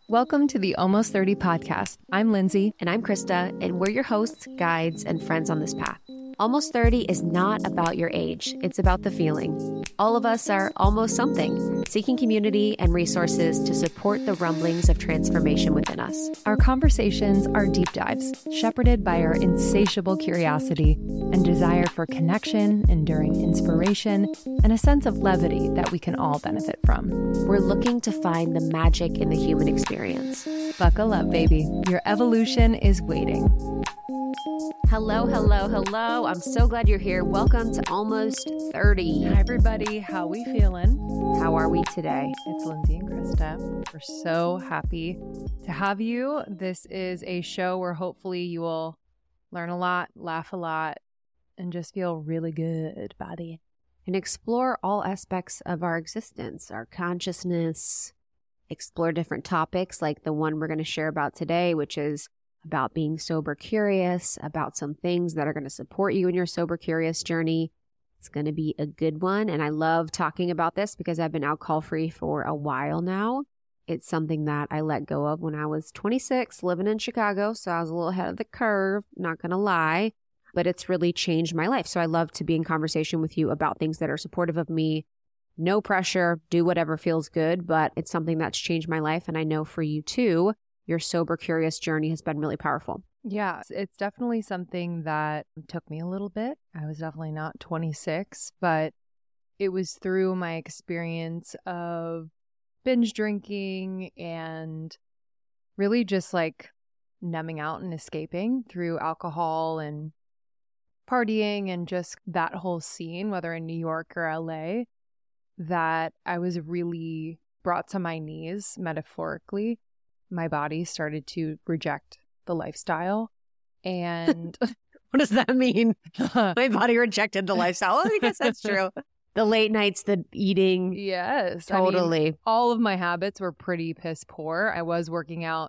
Welcome to the Almost 30 podcast. I'm Lindsay. And I'm Krista, and we're your hosts, guides, and friends on this path. Almost 30 is not about your age. It's about the feeling. All of us are almost something, seeking community and resources to support the rumblings of transformation within us. Our conversations are deep dives, shepherded by our insatiable curiosity and desire for connection, enduring inspiration, and a sense of levity that we can all benefit from. We're looking to find the magic in the human experience. Buckle up, baby. Your evolution is waiting. Hello, hello, hello. I'm so glad you're here. Welcome to Almost 30. Hi, everybody. How we feeling? How are we today? It's Lindsay and Krista. We're so happy to have you. This is a show where hopefully you will learn a lot, laugh a lot, and just feel really good, buddy. And explore all aspects of our existence, our consciousness, explore different topics like the one we're going to share about today, which is about being sober curious, about some things that are going to support you in your sober curious journey. It's going to be a good one. And I love talking about this because I've been alcohol free for a while now. It's something that I let go of when I was 26, living in Chicago. So I was a little ahead of the curve, not going to lie, but it's really changed my life. So I love to be in conversation with you about things that are supportive of me. No pressure, do whatever feels good, but it's something that's changed my life. And I know for you too, your sober curious journey has been really powerful. Yeah, it's definitely something that took me a little bit. I was definitely not 26, but it was through my experience of binge drinking and really just like numbing out and escaping through alcohol and partying and just that whole scene, whether in New York or LA, that I was really brought to my knees metaphorically. My body started to reject the lifestyle. And what does that mean? My body rejected the lifestyle. I guess that's true. The late nights, the eating. Yes. Totally. I mean, all of my habits were pretty piss poor. I was working out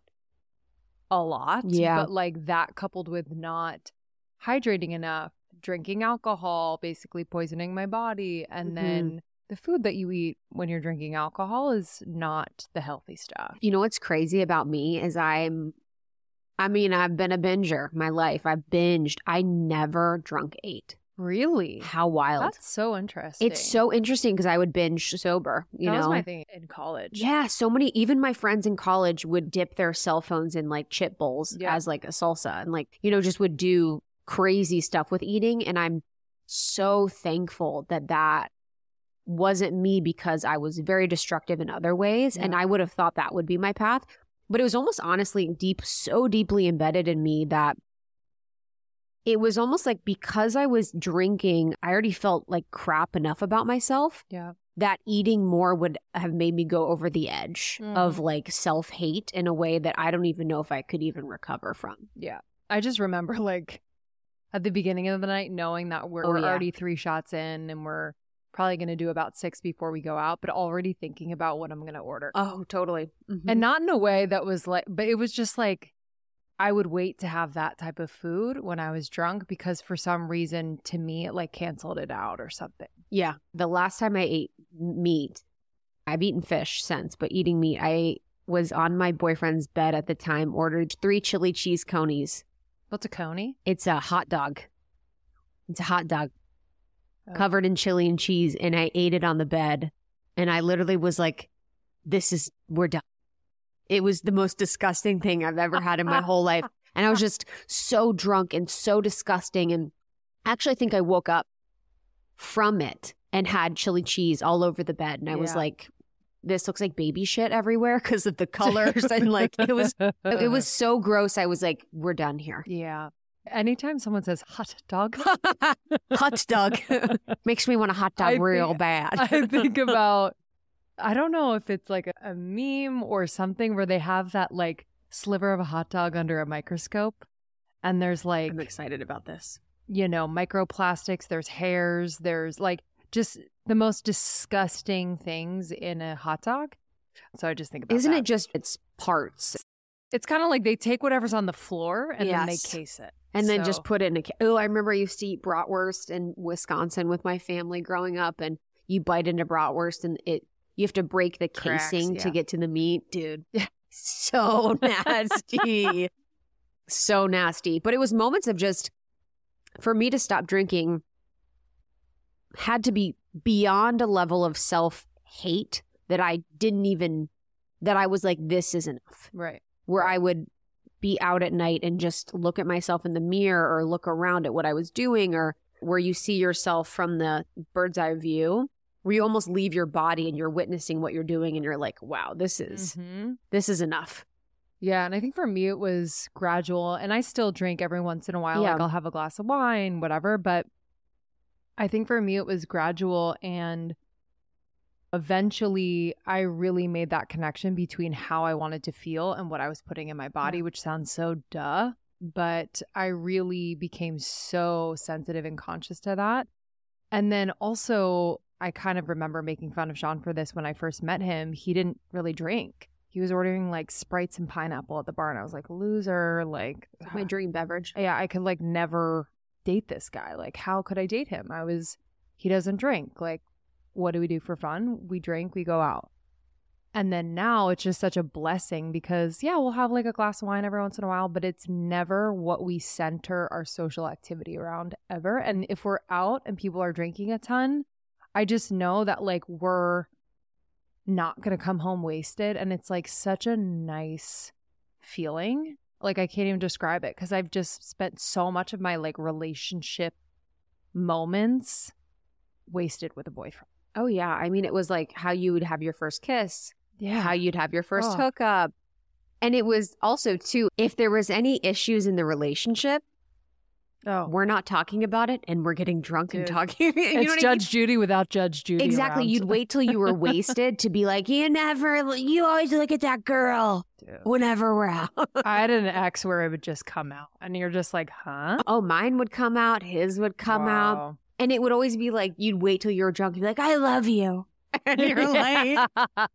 a lot. Yeah. But like that coupled with not hydrating enough, drinking alcohol, basically poisoning my body. And then the food that you eat when you're drinking alcohol is not the healthy stuff. You know what's crazy about me is I've been a binger my life. I've binged. I never drunk 8. Really? How wild. That's so interesting. It's so interesting because I would binge sober, you know? That was my thing in college. Yeah, so many, even my friends in college would dip their cell phones in like chip bowls as like a salsa and like, you know, just would do crazy stuff with eating. And I'm so thankful that wasn't me because I was very destructive in other ways. Yeah. And I would have thought that would be my path. But it was almost honestly so deeply embedded in me that it was almost like because I was drinking, I already felt like crap enough about myself. Yeah. That eating more would have made me go over the edge of like self-hate in a way that I don't even know if I could even recover from. Yeah. I just remember like at the beginning of the night knowing that we're already 3 shots in and we're probably going to do about 6 before we go out, but already thinking about what I'm going to order. Oh, totally. Mm-hmm. And not in a way that was like, but it was just like, I would wait to have that type of food when I was drunk because for some reason to me, it like canceled it out or something. Yeah. The last time I ate meat, I've eaten fish since, but eating meat, I was on my boyfriend's bed at the time, ordered 3 chili cheese conies. What's a coney? It's a hot dog. It's a hot dog. Covered in chili and cheese, and I ate it on the bed, and I literally was like, we're done. It was the most disgusting thing I've ever had in my whole life, and I was just so drunk and so disgusting, and actually I think I woke up from it and had chili cheese all over the bed, and I was like, this looks like baby shit everywhere because of the colors, and like, it was so gross. I was like, we're done here. Yeah. Anytime someone says hot dog, hot dog makes me want a hot dog real bad. I think about, I don't know if it's like a meme or something where they have that like sliver of a hot dog under a microscope and there's like, I'm excited about this. You know, microplastics, there's hairs, there's like just the most disgusting things in a hot dog. So I just think about Isn't that. it just its parts? It's kind of like they take whatever's on the floor and then they case it. And then just put it in I remember I used to eat bratwurst in Wisconsin with my family growing up, and you bite into bratwurst and you have to break the casing to get to the meat. Dude, so nasty. So nasty. But it was moments of just, for me to stop drinking had to be beyond a level of self-hate that I was like, this is enough. Right. Where I would be out at night and just look at myself in the mirror or look around at what I was doing, or where you see yourself from the bird's eye view, where you almost leave your body and you're witnessing what you're doing and you're like, wow, this is enough. Yeah. And I think for me, it was gradual, and I still drink every once in a while. Yeah. Like I'll have a glass of wine, whatever. But I think for me, it was gradual, and eventually I really made that connection between how I wanted to feel and what I was putting in my body, which sounds so duh, but I really became so sensitive and conscious to that. And then also, I kind of remember making fun of Sean for this when I first met him. He didn't really drink. He was ordering like Sprites and pineapple at the bar, and I was like, loser, like my dream beverage. Yeah, I could like never date this guy. Like, how could I date him? He doesn't drink. Like, what do we do for fun? We drink, we go out. And then now it's just such a blessing because, yeah, we'll have like a glass of wine every once in a while, but it's never what we center our social activity around ever. And if we're out and people are drinking a ton, I just know that like we're not going to come home wasted. And it's like such a nice feeling. Like I can't even describe it because I've just spent so much of my like relationship moments wasted with a boyfriend. Oh, yeah. I mean, it was like how you would have your first kiss, how you'd have your first hookup. And it was also, too, if there was any issues in the relationship, we're not talking about it and we're getting drunk and talking. It's Judge Judy without Judge Judy. Exactly. Around. You'd wait till you were wasted to be like, you always look at that girl whenever we're out. I had an ex where it would just come out and you're just like, huh? Oh, mine would come out. His would come out. And it would always be like, you'd wait till you were drunk and be like, I love you. And you're like,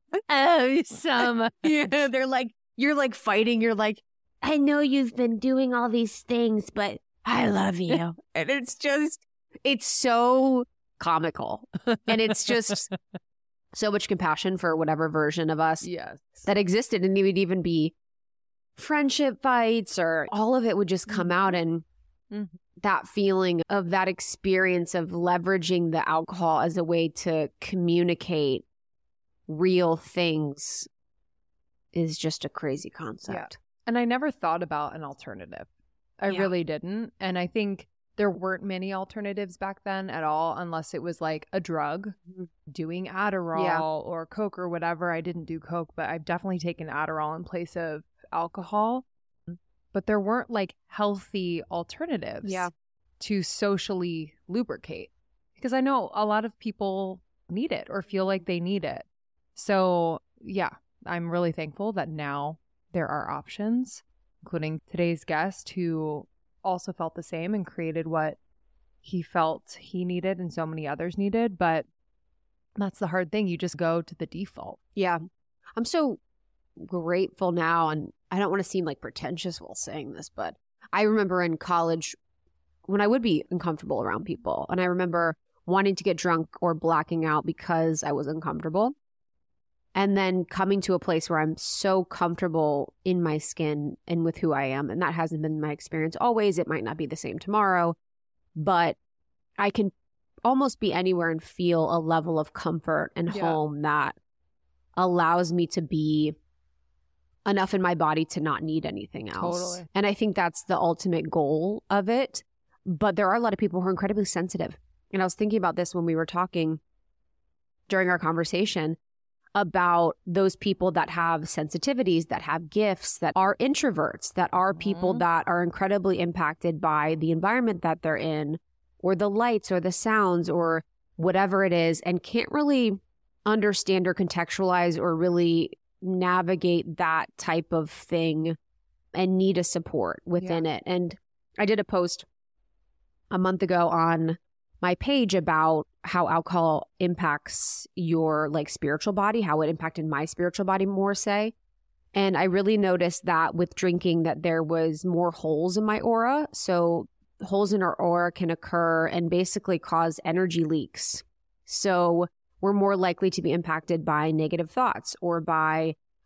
oh, so much. Yeah, they're like, you're like fighting. You're like, I know you've been doing all these things, but I love you. And it's so comical. And it's just so much compassion for whatever version of us that existed. And it would even be friendship fights, or all of it would just come out. And that feeling of that experience of leveraging the alcohol as a way to communicate real things is just a crazy concept. Yeah. And I never thought about an alternative. I really didn't. And I think there weren't many alternatives back then at all, unless it was like a drug, doing Adderall or Coke or whatever. I didn't do Coke, but I've definitely taken Adderall in place of alcohol. But there weren't like healthy alternatives to socially lubricate, because I know a lot of people need it or feel like they need it. So yeah, I'm really thankful that now there are options, including today's guest who also felt the same and created what he felt he needed and so many others needed. But that's the hard thing. You just go to the default. Yeah. I'm so grateful now, and I don't want to seem like pretentious while saying this, but I remember in college when I would be uncomfortable around people, and I remember wanting to get drunk or blacking out because I was uncomfortable, and then coming to a place where I'm so comfortable in my skin and with who I am. And that hasn't been my experience always. It might not be the same tomorrow, but I can almost be anywhere and feel a level of comfort and home that allows me to be enough in my body to not need anything else. Totally. And I think that's the ultimate goal of it. But there are a lot of people who are incredibly sensitive. And I was thinking about this when we were talking during our conversation about those people that have sensitivities, that have gifts, that are introverts, that are people that are incredibly impacted by the environment that they're in, or the lights or the sounds or whatever it is, and can't really understand or contextualize or really navigate that type of thing and need a support within it. And I did a post a month ago on my page about how alcohol impacts your like spiritual body, how it impacted my spiritual body more, say. And I really noticed that with drinking that there was more holes in my aura. So holes in our aura can occur and basically cause energy leaks. So we're more likely to be impacted by negative thoughts or by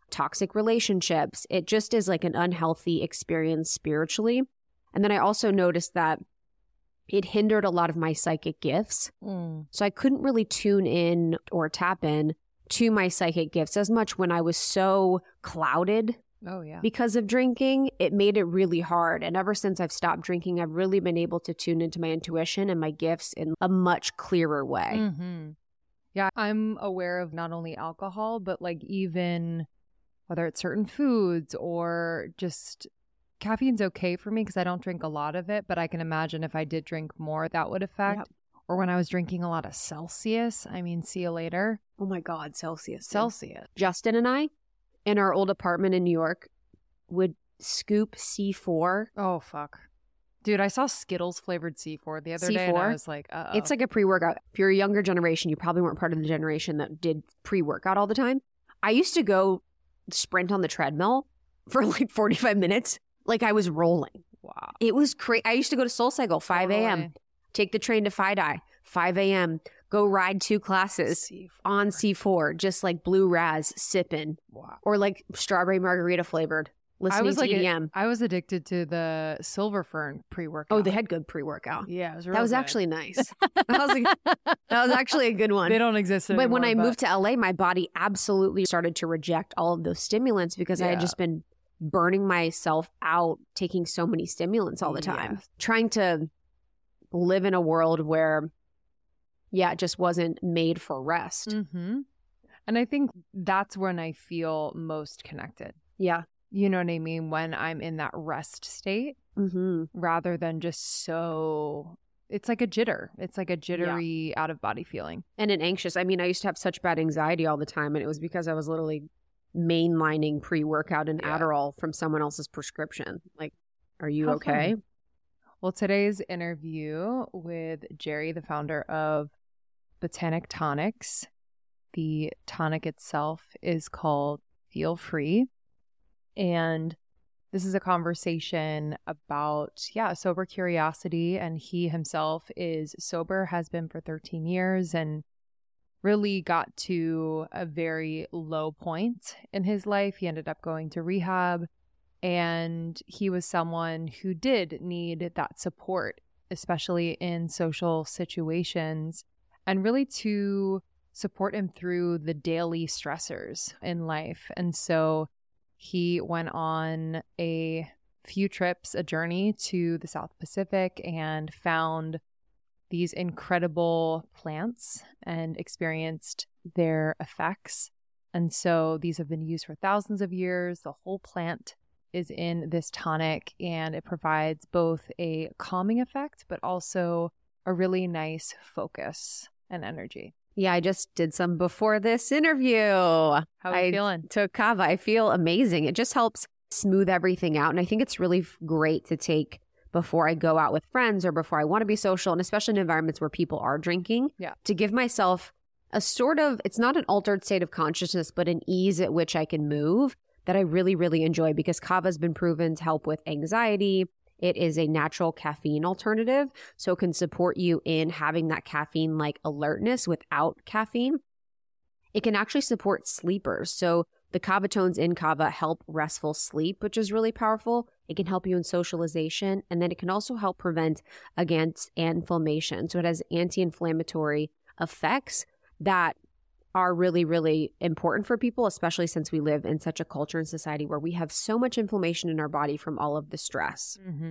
toxic relationships. It just is like an unhealthy experience spiritually. And then I also noticed that it hindered a lot of my psychic gifts. So I couldn't really tune in or tap in to my psychic gifts as much when I was so clouded. Oh, yeah. Because of drinking. It made it really hard. And ever since I've stopped drinking, I've really been able to tune into my intuition and my gifts in a much clearer way. Mm-hmm. Yeah, I'm aware of not only alcohol, but like even whether it's certain foods or just caffeine's okay for me because I don't drink a lot of it, but I can imagine if I did drink more, that would affect. Yep. Or when I was drinking a lot of Celsius, I mean, see you later. Oh my God, Celsius. Celsius. Justin and I, in our old apartment in New York, would scoop C4. Oh, fuck. Dude, I saw Skittles flavored C4 the other day and I was like, uh-oh. It's like a pre-workout. If you're a younger generation, you probably weren't part of the generation that did pre-workout all the time. I used to go sprint on the treadmill for like 45 minutes. Like I was rolling. Wow. It was crazy. I used to go to SoulCycle, 5 a.m., take the train to FiDi, 5 a.m., go ride 2 classes C4. on C4, just like blue raz sipping. Wow. Or like strawberry margarita flavored, listening to EDM. I was addicted to the Silver Fern pre-workout. Oh, they had good pre-workout. Yeah, it was That was good. actually nice. that was actually a good one. They don't exist anymore. But when I moved to LA, my body absolutely started to reject all of those stimulants because I had just been burning myself out, taking so many stimulants all the time, Yes. trying to live in a world where, it just wasn't made for rest. Mm-hmm. And I think that's when I feel most connected. Yeah. You know what I mean? When I'm in that rest state rather than just so... It's like a jitter. It's like a jittery out of body feeling. And an anxious. I mean, I used to have such bad anxiety all the time, and it was because I was literally mainlining pre-workout and Adderall from someone else's prescription. Like, are you okay? Fun. Well, today's interview with Jerry, the founder of Botanic Tonics, the tonic itself is called Feel Free. And this is a conversation about, sober curiosity. And he himself is sober, has been for 13 years, and really got to a very low point in his life. He ended up going to rehab, and he was someone who did need that support, especially in social situations, and really to support him through the daily stressors in life. And so he went on a few trips, a journey to the South Pacific, and found these incredible plants and experienced their effects. And so these have been used for thousands of years. The whole plant is in this tonic, and it provides both a calming effect, but also a really nice focus and energy. Yeah, I just did some before this interview. How are you feeling? Took kava. I feel amazing. It just helps smooth everything out. And I think it's really great to take before I go out with friends or before I want to be social, and especially in environments where people are drinking, to give myself a sort of, it's not an altered state of consciousness, but an ease at which I can move that I really, really enjoy, because kava has been proven to help with anxiety. It is a natural caffeine alternative, so it can support you in having that caffeine-like alertness without caffeine. It can actually support sleepers. So the kava tones in kava help restful sleep, which is really powerful. It can help you in socialization, and then it can also help prevent against inflammation. So it has anti-inflammatory effects that are really, really important for people, especially since we live in such a culture and society where we have so much inflammation in our body from all of the stress. Mm-hmm.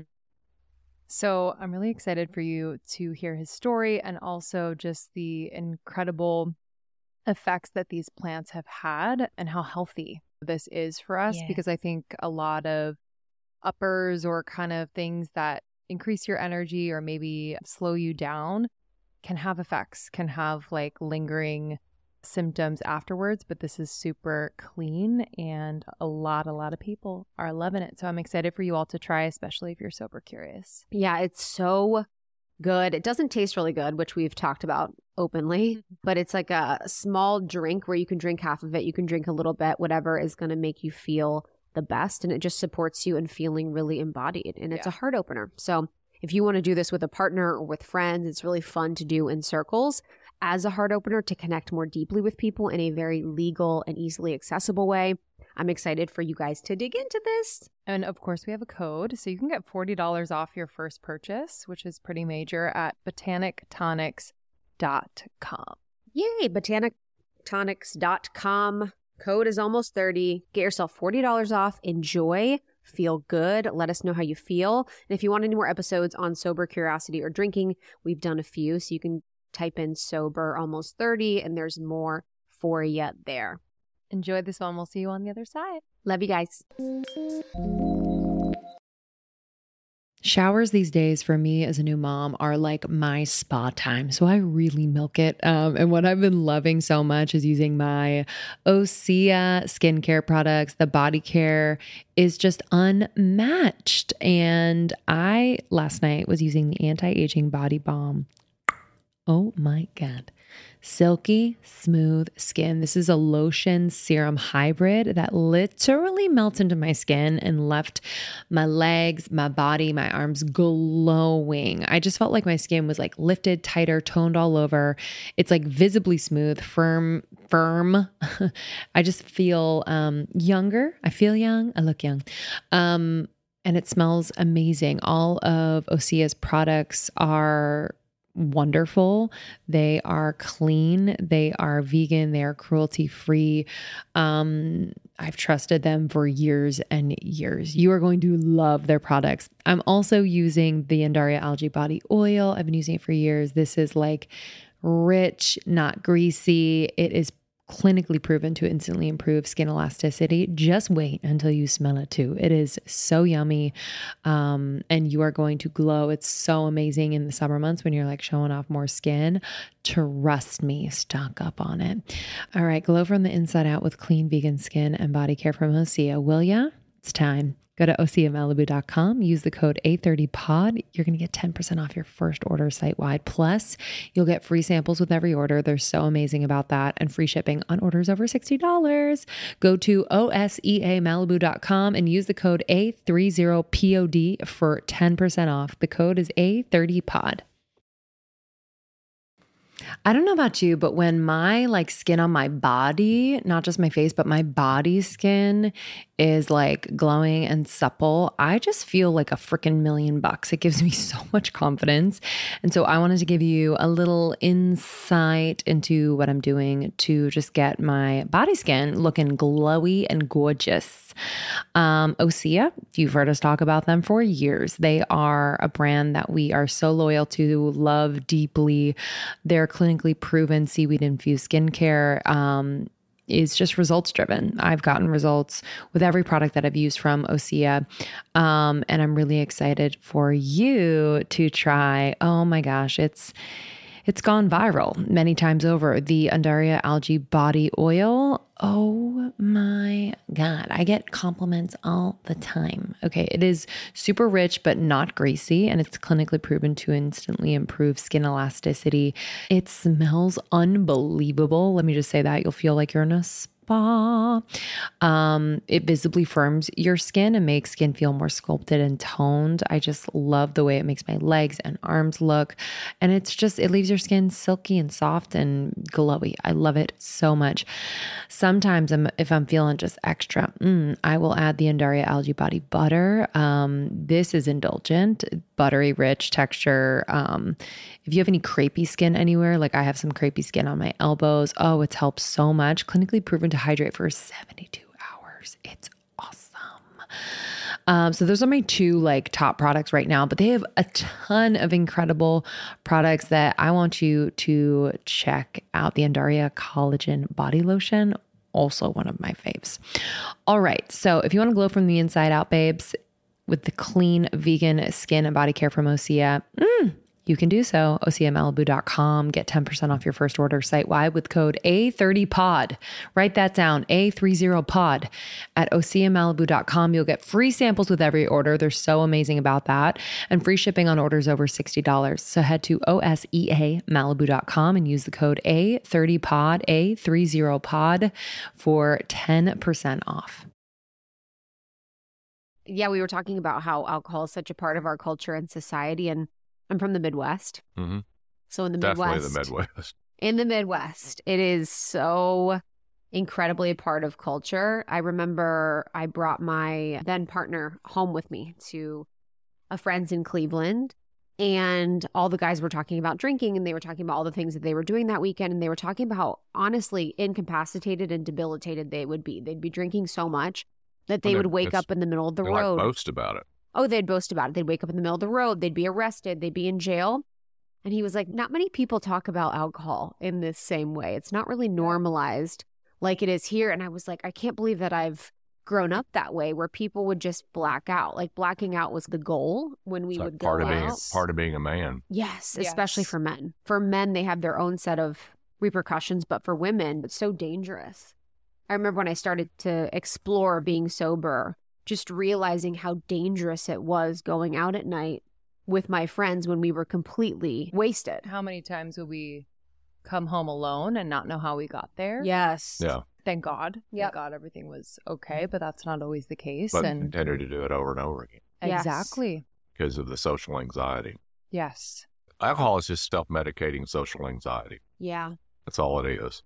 So I'm really excited for you to hear his story, and also just the incredible effects that these plants have had and how healthy this is for us. Because I think a lot of uppers or kind of things that increase your energy or maybe slow you down can have effects, can have like lingering symptoms afterwards, but this is super clean, and a lot of people are loving it. So I'm excited for you all to try, especially if you're sober curious. Yeah, it's so good. It doesn't taste really good, which we've talked about openly, but it's like a small drink where you can drink half of it. You can drink a little bit, whatever is going to make you feel the best. And it just supports you in feeling really embodied. And it's a heart opener. So if you want to do this with a partner or with friends, it's really fun to do in circles as a heart opener to connect more deeply with people in a very legal and easily accessible way. I'm excited for you guys to dig into this. And of course, we have a code. So you can get $40 off your first purchase, which is pretty major, at botanictonics.com. Yay, botanictonics.com. Code is almost 30. Get yourself $40 off. Enjoy. Feel good. Let us know how you feel. And if you want any more episodes on sober curiosity or drinking, we've done a few. So you can type in sober almost 30 and there's more for you there. Enjoy this one. We'll see you on the other side. Love you guys. Showers these days for me as a new mom are like my spa time. So I really milk it. And what I've been loving so much is using my Osea skincare products. The body care is just unmatched. And I last night was using the anti-aging body balm. Oh my God. Silky smooth skin. This is a lotion serum hybrid that literally melts into my skin and left my legs, my body, my arms glowing. I just felt like my skin was like lifted, tighter, toned all over. It's like visibly smooth, firm. I just feel younger. I feel young. I look young. And it smells amazing. All of Osea's products are wonderful. They are clean. They are vegan. They are cruelty free. I've trusted them for years and years. You are going to love their products. I'm also using the Undaria algae body oil. I've been using it for years. This is like rich, not greasy. It is clinically proven to instantly improve skin elasticity. Just wait until you smell it too. It is so yummy. And you are going to glow. It's so amazing in the summer months when you're like showing off more skin. Trust me, stock up on it. All right. Glow from the inside out with clean vegan skin and body care from Osea. Will ya? It's time. Go to OseaMalibu.com, use the code A30POD. You're going to get 10% off your first order site-wide. Plus, you'll get free samples with every order. They're so amazing about that. And free shipping on orders over $60. Go to OSEAMalibu.com and use the code A30POD for 10% off. The code is A30POD. I don't know about you, but when my like skin on my body, not just my face, but my body skin is like glowing and supple, I just feel like a freaking $1,000,000. It gives me so much confidence. And so I wanted to give you a little insight into what I'm doing to just get my body skin looking glowy and gorgeous. Osea, you've heard us talk about them for years. They are a brand that we are so loyal to, love deeply. They're clinically proven seaweed infused skincare. Is just results driven. I've gotten results with every product that I've used from Osea. And I'm really excited for you to try. Oh my gosh, it's gone viral many times over. The Undaria algae body oil. Oh my God. I get compliments all the time. Okay. It is super rich, but not greasy. And it's clinically proven to instantly improve skin elasticity. It smells unbelievable. Let me just say that. You'll feel like you're in a spa. It visibly firms your skin and makes skin feel more sculpted and toned. I just love the way it makes my legs and arms look. And it leaves your skin silky and soft and glowy. I love it so much. Sometimes if I'm feeling just extra, I will add the Undaria algae body butter. This is indulgent, buttery, rich texture. If you have any crepey skin anywhere, like I have some crepey skin on my elbows, it's helped so much. Clinically proven to hydrate for 72 hours. It's awesome. So those are my two like top products right now, but they have a ton of incredible products that I want you to check out. The Undaria Collagen Body Lotion, also one of my faves. All right. So if you want to glow from the inside out, babes, with the clean vegan skin and body care from Osea, you can do so. OseaMalibu.com. Get 10% off your first order site-wide with code A30POD. Write that down, A30POD. At OseaMalibu.com, you'll get free samples with every order. They're so amazing about that. And free shipping on orders over $60. So head to OSEAMalibu.com and use the code A30POD, A30POD for 10% off. Yeah, we were talking about how alcohol is such a part of our culture and society, and I'm from the Midwest. So in the Definitely Midwest. the Midwest. In the Midwest, it is so incredibly a part of culture. I remember I brought my then partner home with me to a friend's in Cleveland, and all the guys were talking about drinking, and they were talking about all the things that they were doing that weekend, and they were talking about how honestly incapacitated and debilitated they would be. They'd be drinking so much that they would wake up in the middle of the road. Like boast about it. Oh, they'd boast about it. They'd wake up in the middle of the road. They'd be arrested. They'd be in jail. And he was like, not many people talk about alcohol in this same way. It's not really normalized like it is here. And I was like, I can't believe that I've grown up that way, where people would just black out. Like blacking out was the goal when we would go out. Part of being a man. Yes, especially for men. For men, they have their own set of repercussions, but for women, it's so dangerous. I remember when I started to explore being sober, just realizing how dangerous it was going out at night with my friends when we were completely wasted. How many times would we come home alone and not know how we got there? Yes. Yeah. Thank God. Yep. Thank God everything was okay, but that's not always the case. But and continued to do it over and over again. Yes. Exactly. Because of the social anxiety. Yes. Alcohol is just self-medicating social anxiety. Yeah. That's all it is.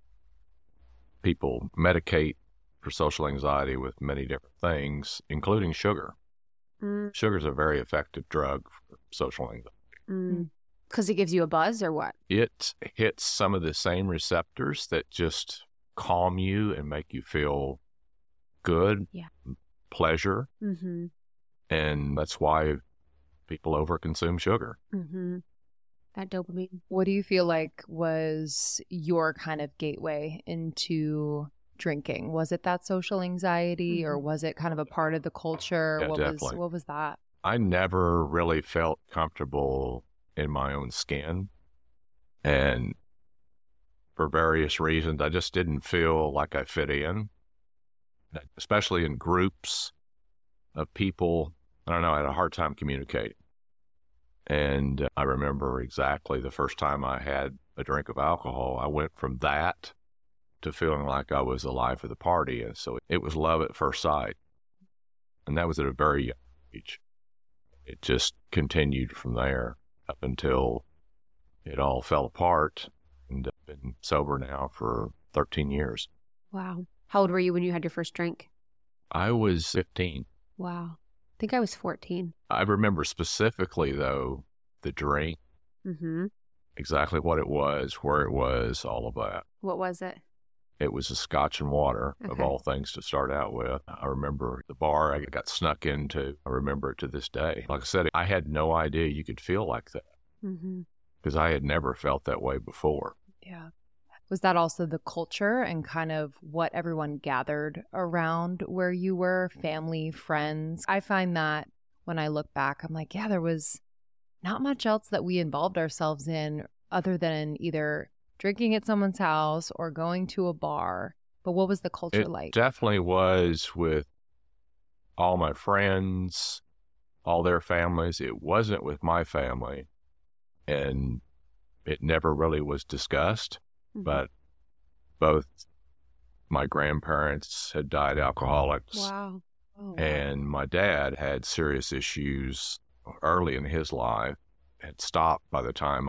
People medicate for social anxiety with many different things, including sugar. Sugar is a very effective drug for social anxiety. Because it gives you a buzz or what? It hits some of the same receptors that just calm you and make you feel good, pleasure. Mm-hmm. And that's why people overconsume sugar. Mm-hmm. That dopamine. What do you feel like was your kind of gateway into drinking? Was it that social anxiety, or was it kind of a part of the culture? Yeah, definitely. What was that? I never really felt comfortable in my own skin. And for various reasons, I just didn't feel like I fit in, especially in groups of people. I don't know, I had a hard time communicating. And I remember exactly the first time I had a drink of alcohol, I went from that to feeling like I was the life of the party. And so it was love at first sight. And that was at a very young age. It just continued from there up until it all fell apart. And I've been sober now for 13 years. Wow. How old were you when you had your first drink? I was 15. Wow. I think I was 14. I remember specifically, though, the drink, exactly what it was, where it was, all of that. What was it? It was a scotch and water, of all things to start out with. I remember the bar I got snuck into. I remember it to this day. Like I said, I had no idea you could feel like that because I had never felt that way before. Yeah. Was that also the culture and kind of what everyone gathered around where you were, family, friends? I find that when I look back, I'm like, yeah, there was not much else that we involved ourselves in other than either drinking at someone's house or going to a bar. But what was the culture like? It definitely was with all my friends, all their families. It wasn't with my family, and it never really was discussed. But both my grandparents had died alcoholics. Wow. Oh, wow. And my dad had serious issues early in his life, had stopped by the time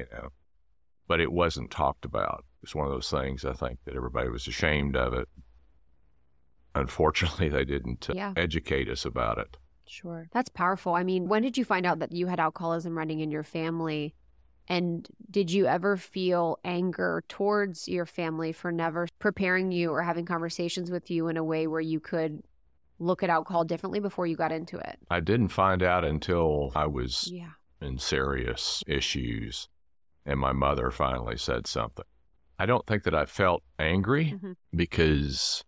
but it wasn't talked about. It's one of those things, I think, that everybody was ashamed of it. Unfortunately, they didn't educate us about it. Sure. That's powerful. I mean, when did you find out that you had alcoholism running in your family? And did you ever feel anger towards your family for never preparing you or having conversations with you in a way where you could look at alcohol differently before you got into it? I didn't find out until I was in serious issues, and my mother finally said something. I don't think that I felt angry because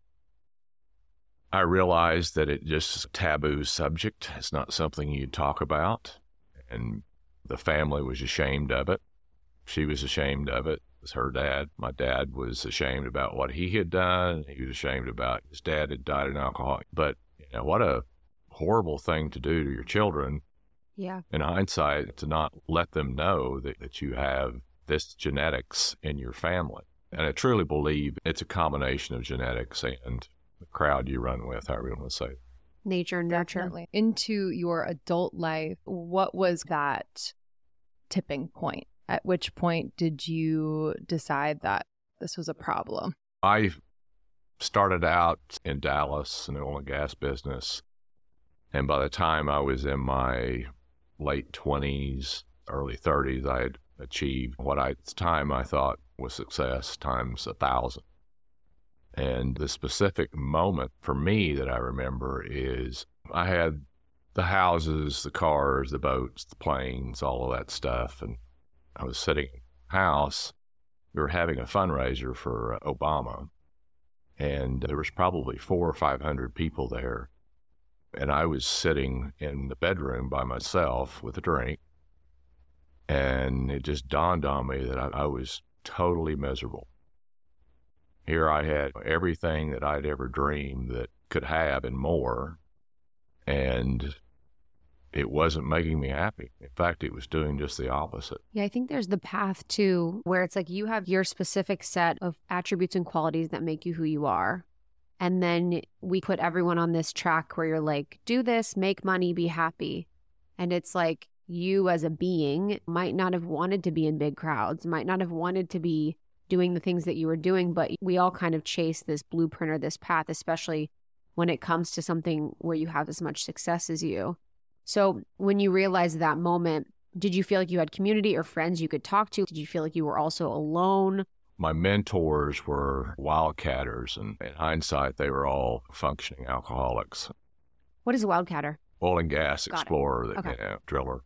I realized that it just is a taboo subject. It's not something you talk about. And the family was ashamed of it. She was ashamed of it. It was her dad. My dad was ashamed about what he had done. He was ashamed about his dad had died an alcoholic. But what a horrible thing to do to your children. Yeah. In hindsight, to not let them know that you have this genetics in your family. And I truly believe it's a combination of genetics and the crowd you run with, however you want to say it. Nature and nurture. Definitely. Into your adult life, what was that tipping point? At which point did you decide that this was a problem? I started out in Dallas in the oil and gas business. And by the time I was in my late 20s, early 30s, I had achieved what at the time I thought was success times 1,000. And the specific moment for me that I remember is I had the houses, the cars, the boats, the planes, all of that stuff. And I was sitting in the house. We were having a fundraiser for Obama. And there was probably 400 or 500 people there. And I was sitting in the bedroom by myself with a drink. And it just dawned on me that I was totally miserable. Here I had everything that I'd ever dreamed that could have and more. And it wasn't making me happy. In fact, it was doing just the opposite. Yeah, I think there's the path too, where it's like you have your specific set of attributes and qualities that make you who you are. And then we put everyone on this track where you're like, do this, make money, be happy. And it's like you as a being might not have wanted to be in big crowds, might not have wanted to be doing the things that you were doing, but we all kind of chase this blueprint or this path, especially when it comes to something where you have as much success as you. So when you realized that moment, did you feel like you had community or friends you could talk to? Did you feel like you were also alone? My mentors were wildcatters, and in hindsight, they were all functioning alcoholics. What is a wildcatter? Oil and gas Got it. explorer, Okay. Driller.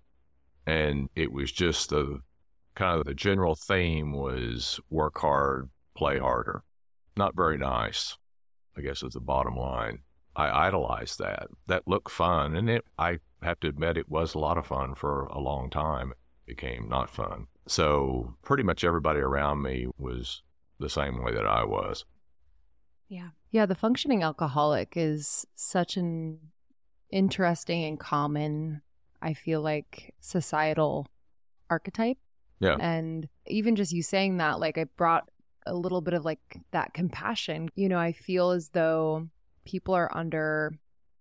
And it was just the general theme was work hard, play harder. Not very nice, I guess is the bottom line. I idolized that. That looked fun, and I have to admit it was a lot of fun for a long time. It became not fun. So pretty much everybody around me was the same way that I was. Yeah. Yeah, the functioning alcoholic is such an interesting and common, I feel like, societal archetype. Yeah. And even just you saying that, like, it brought a little bit of like that compassion. You know, I feel as though people are under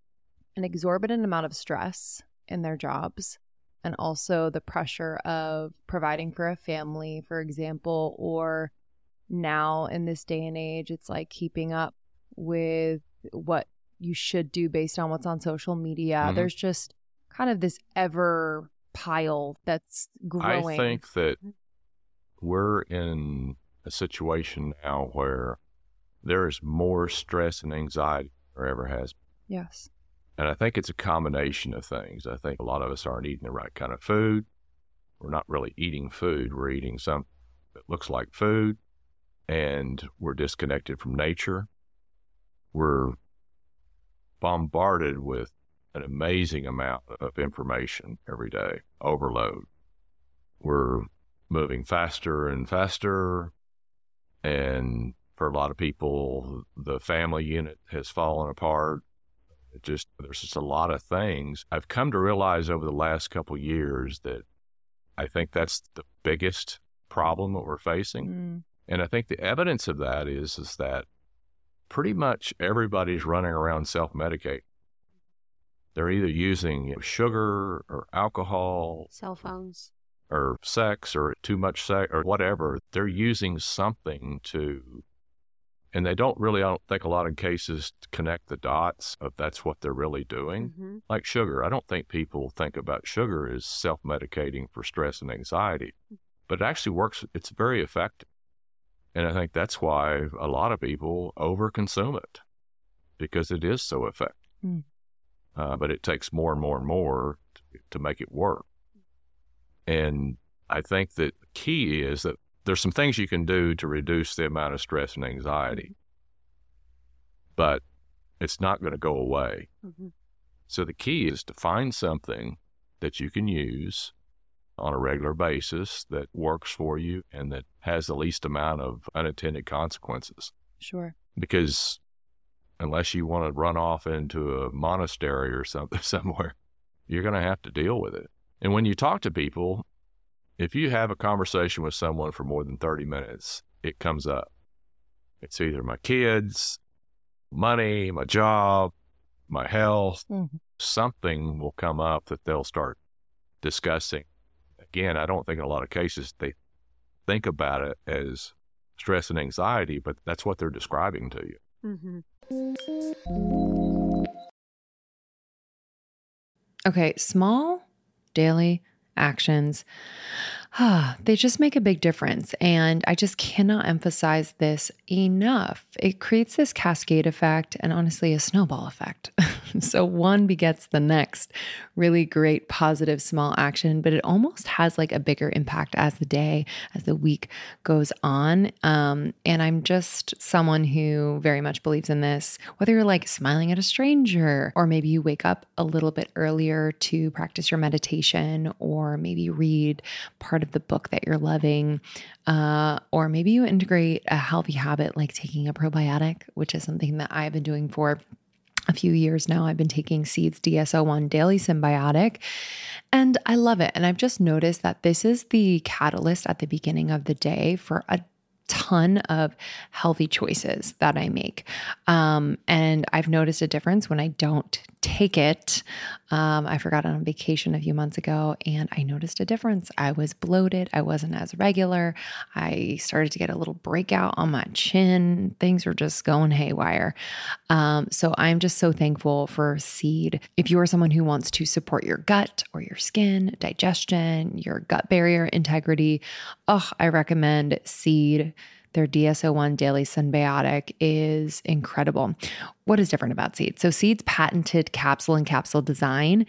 an exorbitant amount of stress in their jobs, and also the pressure of providing for a family, for example, or now in this day and age, it's like keeping up with what you should do based on what's on social media. Mm-hmm. There's just kind of this ever pile that's growing. I think that we're in a situation now where there is more stress and anxiety than there ever has been. Yes. And I think it's a combination of things. I think a lot of us aren't eating the right kind of food. We're not really eating food. We're eating something that looks like food, and we're disconnected from nature. We're bombarded with an amazing amount of information every day, overload. We're moving faster and faster, and for a lot of people, the family unit has fallen apart. There's just a lot of things. I've come to realize over the last couple of years that I think that's the biggest problem that we're facing. Mm. And I think the evidence of that is that pretty much everybody's running around self-medicating. They're either using sugar or alcohol, Cell phones, or sex, or too much sex, or whatever. They're using something to, and they don't really, I don't think a lot of cases connect the dots of that's what they're really doing. Mm-hmm. Like sugar. I don't think people think about sugar as self-medicating for stress and anxiety, but it actually works. It's very effective. And I think that's why a lot of people overconsume it, because it is so effective. Mm. But it takes more and more and more to make it work. And I think that the key is that there's some things you can do to reduce the amount of stress and anxiety, but it's not going to go away. Mm-hmm. So the key is to find something that you can use on a regular basis that works for you and that has the least amount of unintended consequences. Sure. Because unless you want to run off into a monastery or something somewhere, you're going to have to deal with it. And when you talk to people, if you have a conversation with someone for more than 30 minutes, it comes up. It's either my kids, money, my job, my health. Mm-hmm. Something will come up that they'll start discussing. Again, I don't think in a lot of cases they think about it as stress and anxiety, but that's what they're describing to you. Okay, small daily actions, they just make a big difference. And I just cannot emphasize this enough. It creates this cascade effect and honestly a snowball effect. So one begets the next. Really great, positive, small action, but it almost has like a bigger impact as the week goes on. And I'm just someone who very much believes in this, whether you're like smiling at a stranger, or maybe you wake up a little bit earlier to practice your meditation, or maybe read part of the book that you're loving, or maybe you integrate a healthy habit like taking a probiotic, which is something that I've been doing for a few years now. I've been taking Seeds DS-01 Daily Symbiotic, and I love it. And I've just noticed that this is the catalyst at the beginning of the day for a ton of healthy choices that I make. And I've noticed a difference when I don't take it. I forgot on vacation a few months ago and I noticed a difference. I was bloated. I wasn't as regular. I started to get a little breakout on my chin. Things were just going haywire. So I'm just so thankful for Seed. If you are someone who wants to support your gut or your skin, digestion, your gut barrier integrity, I recommend Seed. Their DS-01 Daily Symbiotic is incredible. What is different about Seed? So Seed's patented capsule and capsule design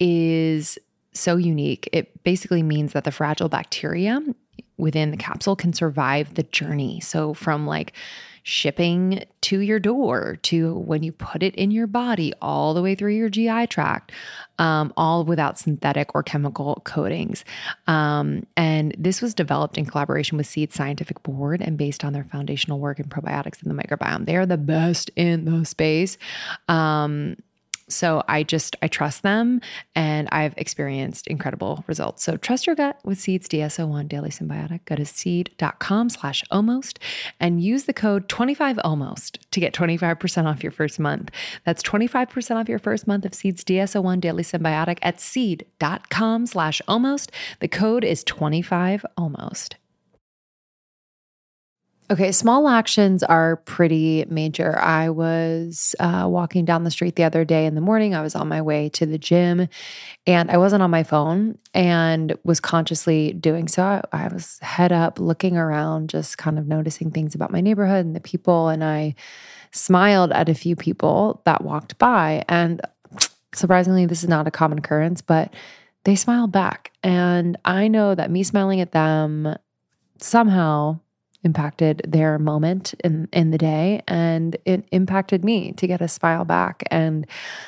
is so unique. It basically means that the fragile bacteria within the capsule can survive the journey. So from like shipping to your door to when you put it in your body, all the way through your GI tract, all without synthetic or chemical coatings. And this was developed in collaboration with Seed's scientific board and based on their foundational work in probiotics and the microbiome. They are the best in the space. So I trust them and I've experienced incredible results. So trust your gut with Seed's DS-01 Daily Symbiotic. Go to seed.com/almost and use the code 25almost to get 25% off your first month. That's 25% off your first month of Seed's DS-01 Daily Symbiotic at seed.com/almost. The code is 25almost. Okay, small actions are pretty major. I was walking down the street the other day in the morning. I was on my way to the gym and I wasn't on my phone and was consciously doing so. I was head up, looking around, just kind of noticing things about my neighborhood and the people. And I smiled at a few people that walked by. And surprisingly, this is not a common occurrence, but they smiled back. And I know that me smiling at them somehow impacted their moment in the day, and it impacted me to get a smile back. And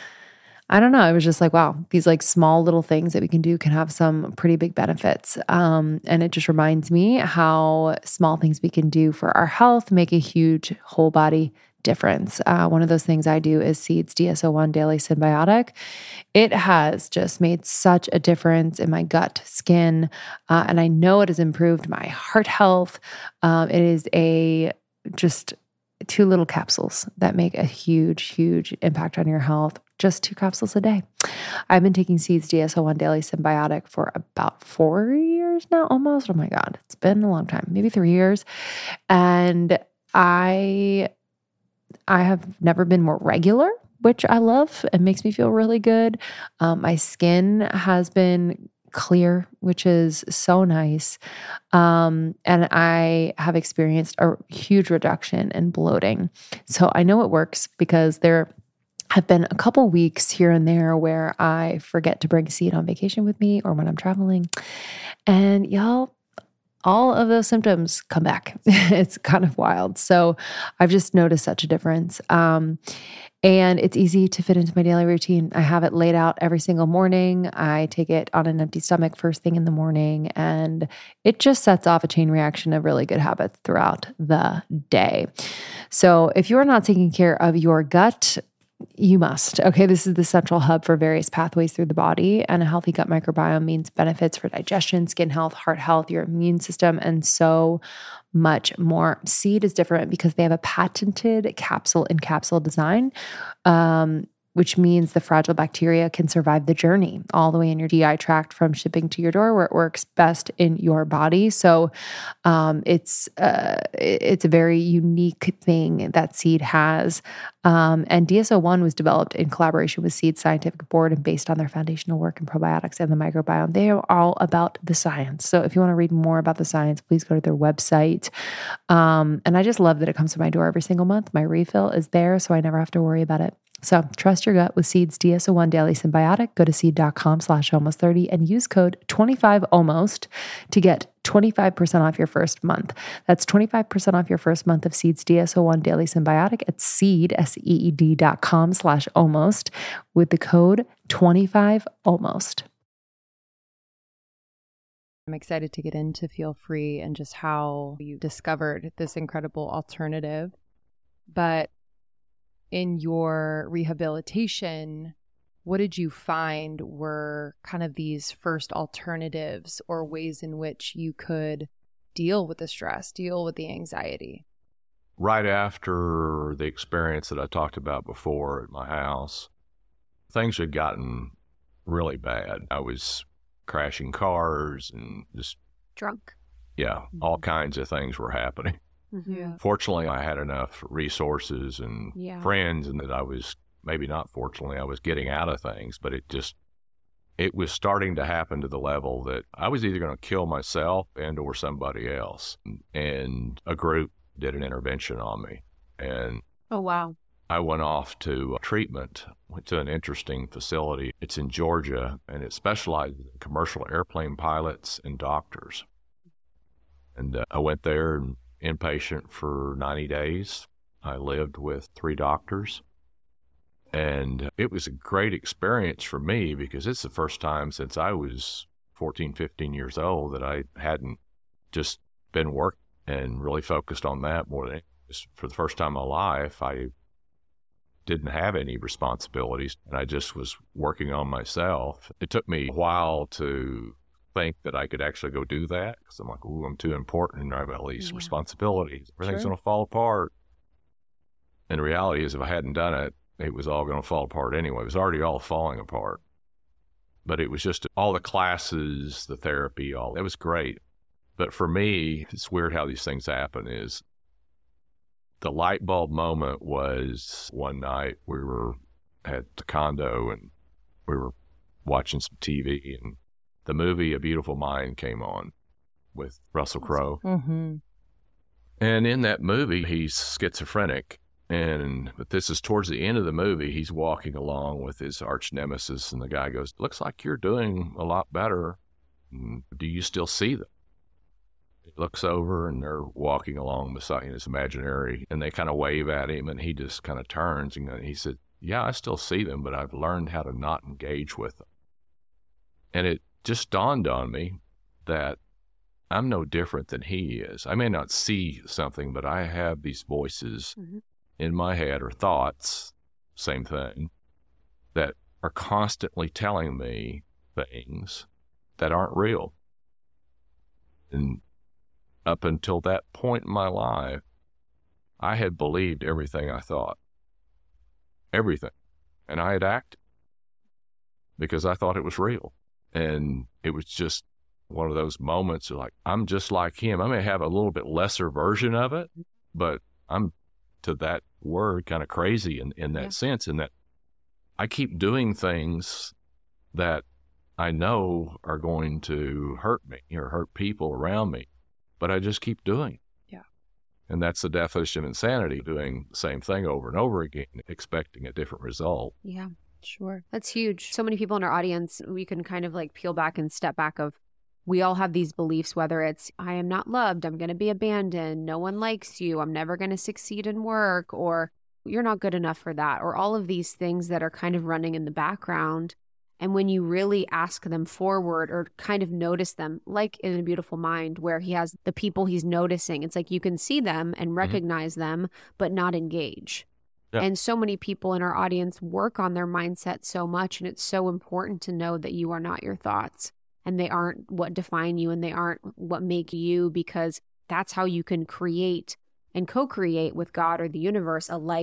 I don't know, it was just like, wow, these like small little things that we can do can have some pretty big benefits. And it just reminds me how small things we can do for our health make a huge whole body difference. One of those things I do is Seeds DS-01 Daily Symbiotic. It has just made such a difference in my gut, skin, and I know it has improved my heart health. It is just 2 little capsules that make a huge, huge impact on your health. Just 2 capsules a day. I've been taking Seeds DS-01 Daily Symbiotic for about 4 years now, almost. Oh my God, it's been a long time, maybe 3 years. And I have never been more regular, which I love. It makes me feel really good. My skin has been clear, which is so nice. And I have experienced a huge reduction in bloating. So I know it works because there have been a couple weeks here and there where I forget to bring Seed on vacation with me or when I'm traveling. And y'all, all of those symptoms come back. It's kind of wild. So I've just noticed such a difference. And it's easy to fit into my daily routine. I have it laid out every single morning. I take it on an empty stomach first thing in the morning, and it just sets off a chain reaction of really good habits throughout the day. So if you're not taking care of your gut, you must. Okay, this is the central hub for various pathways through the body, and a healthy gut microbiome means benefits for digestion, skin health, heart health, your immune system, and so much more. Seed is different because they have a patented capsule-in-capsule design. which means the fragile bacteria can survive the journey all the way in your GI tract from shipping to your door where it works best in your body. So it's a very unique thing that Seed has. And DS-01 was developed in collaboration with Seed's scientific board and based on their foundational work in probiotics and the microbiome. They are all about the science. So if you want to read more about the science, please go to their website. And I just love that it comes to my door every single month. My refill is there, so I never have to worry about it. So trust your gut with Seed's DS-01 Daily Symbiotic. Go to seed.com/almost30 and use code 25almost to get 25% off your first month. That's 25% off your first month of Seed's DS-01 Daily Symbiotic at seed.com/almost with the code 25almost. I'm excited to get into Feel Free and just how you discovered this incredible alternative. But in your rehabilitation, what did you find were kind of these first alternatives or ways in which you could deal with the stress, deal with the anxiety? Right after the experience that I talked about before at my house, things had gotten really bad. I was crashing cars and just Drunk. Yeah, all kinds of things were happening. Mm-hmm. Yeah. Fortunately, I had enough resources and Yeah. friends, and that I was, maybe not fortunately, I was getting out of things, but it was starting to happen to the level that I was either going to kill myself and or somebody else. And a group did an intervention on me. And Oh, wow. I went off to treatment, went to an interesting facility. It's in Georgia, and it specializes in commercial airplane pilots and doctors. And I went there and inpatient for 90 days. I lived with 3 doctors. And it was a great experience for me because it's the first time since I was 14, 15 years old that I hadn't just been working and really focused on that more than just for the first time in my life. I didn't have any responsibilities and I just was working on myself. It took me a while to think that I could actually go do that because I'm like, ooh, I'm too important and I have all these responsibilities. Everything's going to fall apart. And the reality is if I hadn't done it, it was all going to fall apart anyway. It was already all falling apart. But it was just all the classes, the therapy, it was great. But for me, it's weird how these things happen is the light bulb moment was one night we were at the condo and we were watching some TV and the movie A Beautiful Mind came on with Russell Crowe. Mm-hmm. And in that movie, he's schizophrenic. But this is towards the end of the movie. He's walking along with his arch nemesis, and the guy goes, "Looks like you're doing a lot better. Do you still see them?" He looks over, and they're walking along beside his imaginary, and they kind of wave at him, and he just kind of turns, and he said, "Yeah, I still see them, but I've learned how to not engage with them." And it just dawned on me that I'm no different than he is. I may not see something, but I have these voices in my head or thoughts, same thing, that are constantly telling me things that aren't real. And up until that point in my life, I had believed everything I thought. Everything. And I had acted because I thought it was real. And it was just one of those moments of like, I'm just like him. I may have a little bit lesser version of it, but I'm, to that word, kind of crazy in that sense, in that I keep doing things that I know are going to hurt me or hurt people around me, but I just keep doing it. Yeah. And that's the definition of insanity, doing the same thing over and over again, expecting a different result. Yeah. Sure. That's huge. So many people in our audience, we can kind of like peel back and step back of, we all have these beliefs, whether it's, I am not loved, I'm going to be abandoned, no one likes you, I'm never going to succeed in work, or you're not good enough for that, or all of these things that are kind of running in the background. And when you really ask them forward or kind of notice them, like in A Beautiful Mind, where he has the people he's noticing, it's like you can see them and recognize them, but not engage. Yeah. And so many people in our audience work on their mindset so much, and it's so important to know that you are not your thoughts. And they aren't what define you, and they aren't what make you, because that's how you can create and co-create with God or the universe a life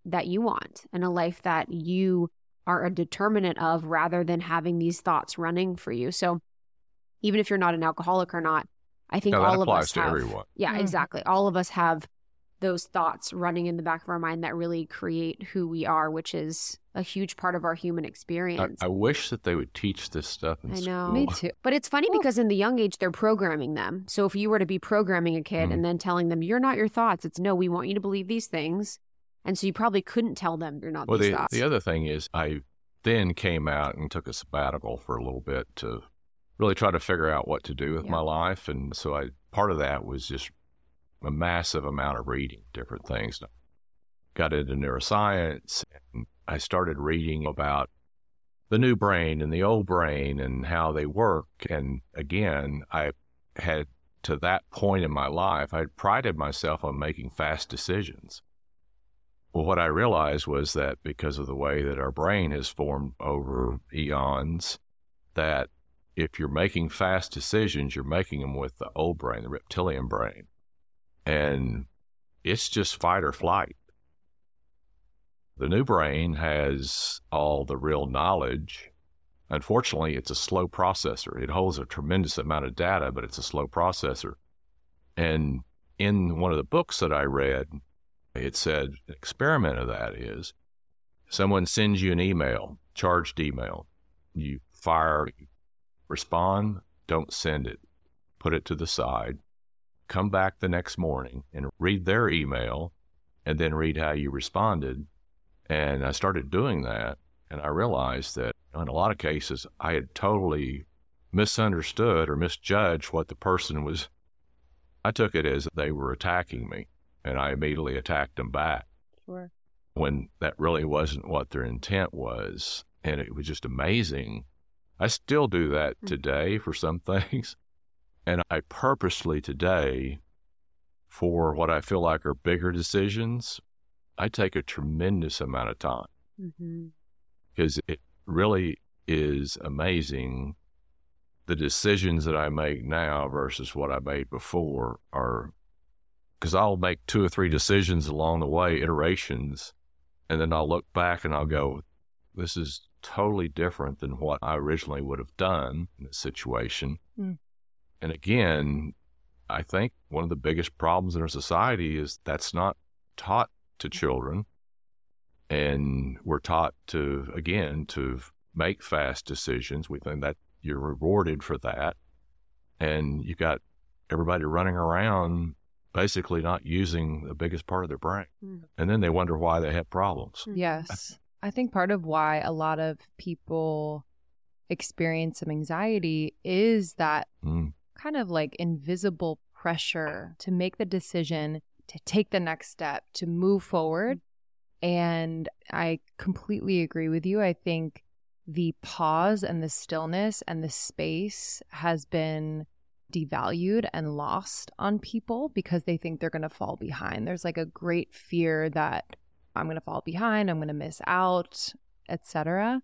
that you want and a life that you are a determinant of, rather than having these thoughts running for you. So even if you're not an alcoholic or not, I think all of us have, everyone. Yeah, exactly. All of us have those thoughts running in the back of our mind that really create who we are, which is a huge part of our human experience. I wish that they would teach this stuff in school. I know. Me too. But it's funny because in the young age, they're programming them. So if you were to be programming a kid and then telling them, you're not your thoughts, it's no, we want you to believe these things. And so you probably couldn't tell them you're not these thoughts. The other thing is I then came out and took a sabbatical for a little bit to really try to figure out what to do with my life. And so part of that was just a massive amount of reading different things. Got into neuroscience, and I started reading about the new brain and the old brain and how they work. And again, I had, to that point in my life, I prided myself on making fast decisions. Well, what I realized was that because of the way that our brain has formed over eons, that if you're making fast decisions, you're making them with the old brain, the reptilian brain. And it's just fight or flight. The new brain has all the real knowledge. Unfortunately, it's a slow processor. It holds a tremendous amount of data, but it's a slow processor. And in one of the books that I read, it said an experiment of that is someone sends you an email, charged email. You respond, don't send it. Put it to the side. Come back the next morning and read their email and then read how you responded. And I started doing that, and I realized that in a lot of cases, I had totally misunderstood or misjudged what the person was. I took it as they were attacking me, and I immediately attacked them back. Sure. When that really wasn't what their intent was. And it was just amazing. I still do that today for some things. And I purposely today, for what I feel like are bigger decisions, I take a tremendous amount of time. Because it really is amazing the decisions that I make now versus what I made before are, because I'll make 2 or 3 decisions along the way, iterations, and then I'll look back and I'll go, this is totally different than what I originally would have done in this situation. And again, I think one of the biggest problems in our society is that's not taught to children. And we're taught to, again, to make fast decisions. We think that you're rewarded for that. And you got everybody running around basically not using the biggest part of their brain. And then they wonder why they have problems. Yes. I think part of why a lot of people experience some anxiety is that kind of like invisible pressure to make the decision, to take the next step, to move forward. And I completely agree with you. I think the pause and the stillness and the space has been devalued and lost on people because they think they're going to fall behind. There's like a great fear that I'm going to fall behind, I'm going to miss out, etc.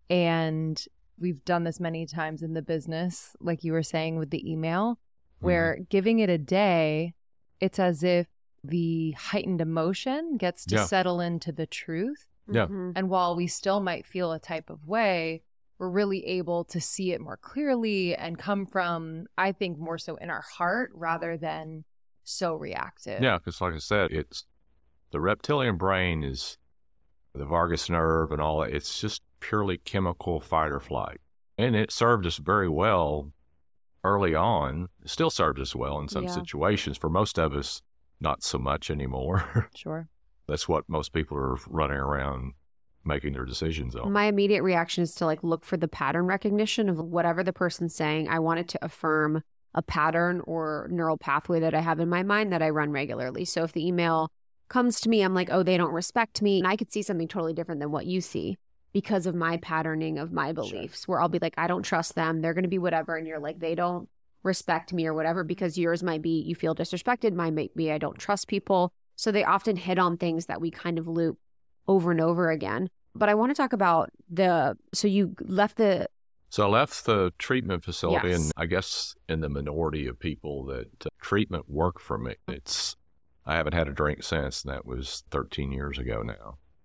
And we've done this many times in the business, like you were saying with the email, where giving it a day, it's as if the heightened emotion gets to settle into the truth. And while we still might feel a type of way, we're really able to see it more clearly and come from, I think, more so in our heart rather than so reactive. Yeah, because like I said, it's the reptilian brain is the vagus nerve and all that. It's just purely chemical fight or flight. And it served us very well early on. It still served us well in some situations. For most of us, not so much anymore. Sure. That's what most people are running around making their decisions on. My immediate reaction is to like look for the pattern recognition of whatever the person's saying. I want it to affirm a pattern or neural pathway that I have in my mind that I run regularly. So if the email comes to me, I'm like, oh, they don't respect me. And I could see something totally different than what you see because of my patterning of my beliefs, where I'll be like, I don't trust them. They're going to be whatever. And you're like, they don't respect me or whatever, because yours might be you feel disrespected. Mine might be I don't trust people. So they often hit on things that we kind of loop over and over again. But I want to talk about so you left the... So I left the treatment facility, Yes. and I guess in the minority of people that treatment worked for me. I haven't had a drink since, and that was 13 years ago now.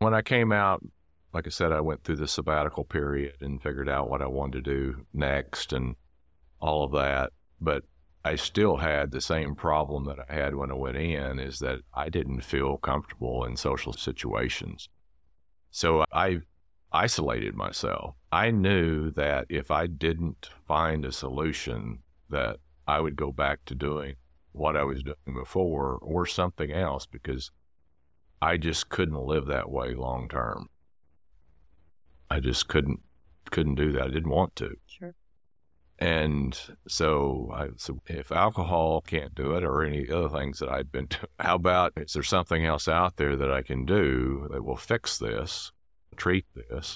When I came out, like I said, I went through the sabbatical period and figured out what I wanted to do next and all of that. But I still had the same problem that I had when I went in, is that I didn't feel comfortable in social situations. So I isolated myself. I knew that if I didn't find a solution, that I would go back to doing what I was doing before or something else, because I just couldn't live that way long term. I just couldn't do that. I didn't want to. Sure. And so if alcohol can't do it, or any other things that I'd been doing, how about, is there something else out there that I can do that will fix this, treat this?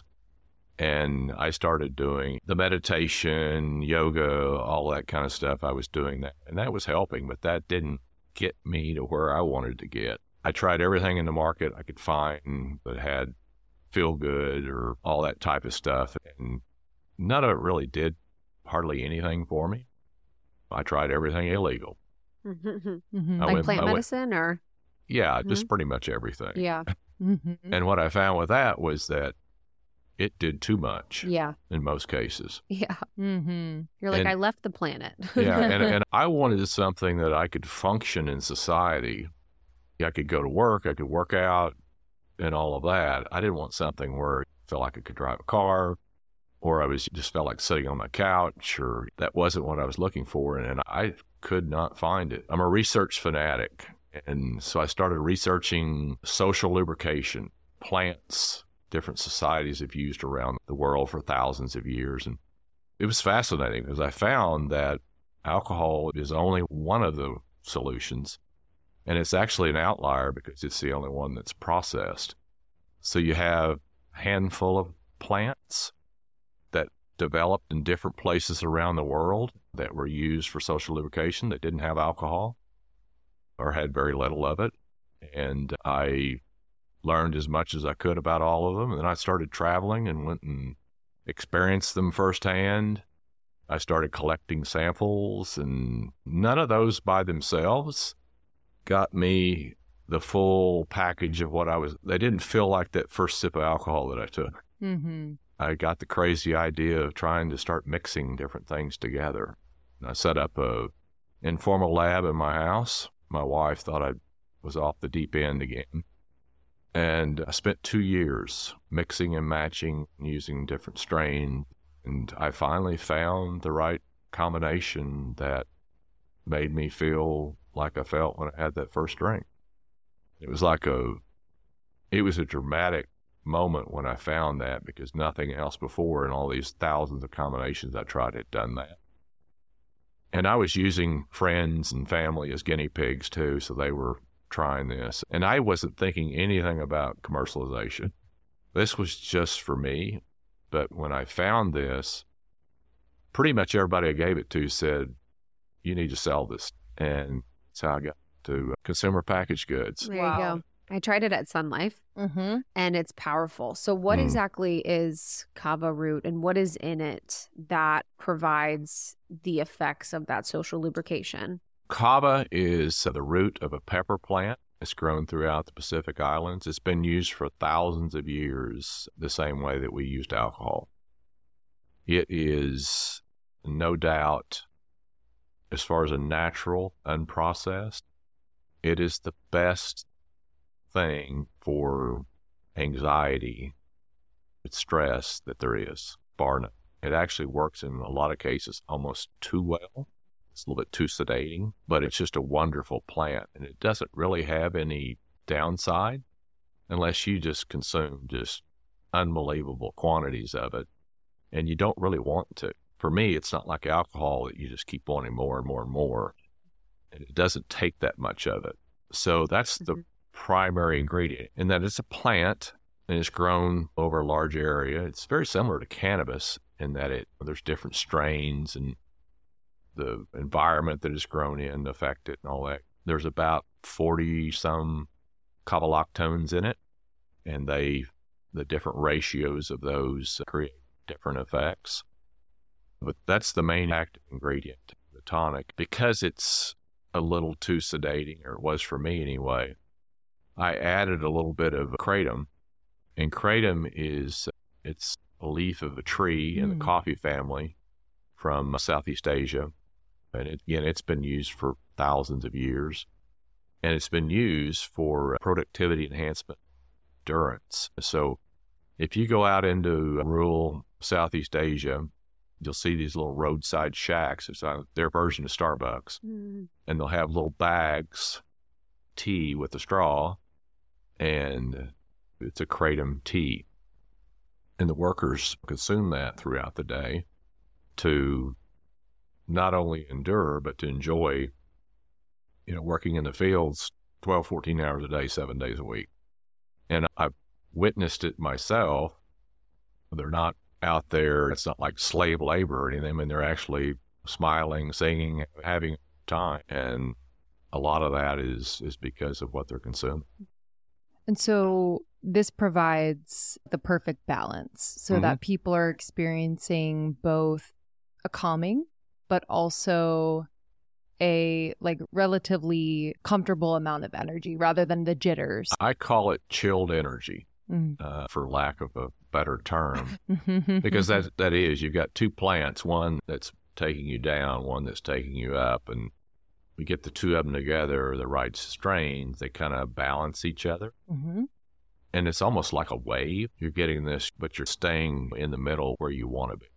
And I started doing the meditation, yoga, all that kind of stuff. I was doing that, and that was helping, but that didn't get me to where I wanted to get. I tried everything in the market I could find that had feel good or all that type of stuff, and none of it really did hardly anything for me. I tried everything illegal. Mm-hmm. Like plant medicine or? Yeah, just pretty much everything. Yeah. And what I found with that was that it did too much. Yeah. In most cases. Yeah. Mm-hmm. You're like, I left the planet. Yeah, and I wanted something that I could function in society. I could go to work, I could work out, and all of that. I didn't want something where I felt like I could drive a car, or I just felt like sitting on my couch, or that wasn't what I was looking for, and I could not find it. I'm a research fanatic, and so I started researching social lubrication, plants different societies have used around the world for thousands of years. And it was fascinating because I found that alcohol is only one of the solutions. And it's actually an outlier because it's the only one that's processed. So you have a handful of plants that developed in different places around the world that were used for social lubrication that didn't have alcohol or had very little of it. And I learned as much as I could about all of them. And then I started traveling and went and experienced them firsthand. I started collecting samples, and none of those by themselves got me the full package of what they didn't feel like that first sip of alcohol that I took. Mm-hmm. I got the crazy idea of trying to start mixing different things together. And I set up a informal lab in my house. My wife thought I was off the deep end again. And I spent 2 years mixing and matching, using different strains. And I finally found the right combination that made me feel like I felt when I had that first drink. It was a dramatic moment when I found that, because nothing else before in all these thousands of combinations I tried had done that. And I was using friends and family as guinea pigs too, so they were trying this. And I wasn't thinking anything about commercialization. This was just for me. But when I found this, pretty much everybody I gave it to said, you need to sell this. And so I got to consumer packaged goods. There you go. I tried it at Sun Life, and it's powerful. So what exactly is kava root, and what is in it that provides the effects of that social lubrication? Kava is the root of a pepper plant. It's grown throughout the Pacific Islands. It's been used for thousands of years the same way that we used alcohol. It is no doubt, as far as a natural, unprocessed, it is the best thing for anxiety, stress that there is, bar none. It actually works in a lot of cases almost too well. It's a little bit too sedating, but it's just a wonderful plant, and it doesn't really have any downside unless you just consume just unbelievable quantities of it, and you don't really want to. For me, it's not like alcohol that you just keep wanting more and more and more, and it doesn't take that much of it. So that's the primary ingredient, and that it's a plant, and it's grown over a large area. It's very similar to cannabis in that there's different strains and the environment that it's grown in affect it and all that. There's about 40-some kavalactones in it, and the different ratios of those create different effects. But that's the main active ingredient, the tonic. Because it's a little too sedating, or it was for me anyway, I added a little bit of kratom And kratom it's a leaf of a tree in the coffee family from Southeast Asia. And it's been used for thousands of years. And it's been used for productivity enhancement, endurance. So if you go out into rural Southeast Asia, you'll see these little roadside shacks. It's their version of Starbucks. And they'll have little bags, tea with a straw, and it's a kratom tea. And the workers consume that throughout the day to not only endure, but to enjoy, working in the fields 12, 14 hours a day, 7 days a week. And I've witnessed it myself. They're not out there. It's not like slave labor or anything. I mean, they're actually smiling, singing, having time. And a lot of that is because of what they're consuming. And so this provides the perfect balance so that people are experiencing both a calming, but also a relatively comfortable amount of energy rather than the jitters. I call it chilled energy, for lack of a better term, because that is, you've got two plants, one that's taking you down, one that's taking you up, and we get the two of them together, the right strains, they kind of balance each other. And it's almost like a wave. You're getting this, but you're staying in the middle where you want to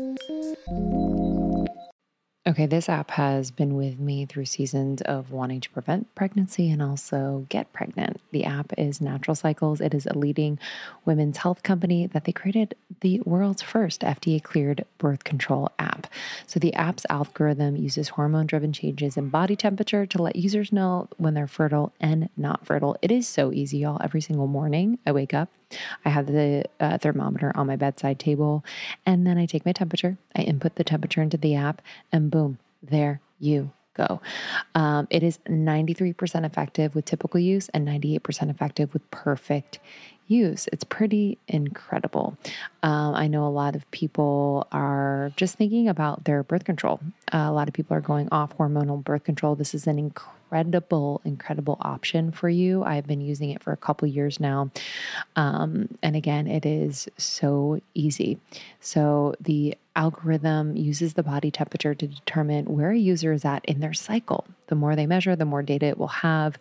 be. Okay, this app has been with me through seasons of wanting to prevent pregnancy and also get pregnant. The app is Natural Cycles. It is a leading women's health company that they created the world's first FDA-cleared birth control app. So the app's algorithm uses hormone-driven changes in body temperature to let users know when they're fertile and not fertile. It is so easy, y'all. Every single morning I wake up, I have the thermometer on my bedside table, and then I take my temperature. I input the temperature into the app, and boom, there you go. It is 93% effective with typical use and 98% effective with perfect use. It's pretty incredible. I know a lot of people are just thinking about their birth control. A lot of people are going off hormonal birth control. This is an incredible option for you. I've been using it for a couple years now. And again, it is so easy. So the algorithm uses the body temperature to determine where a user is at in their cycle. The more they measure, the more data it will have.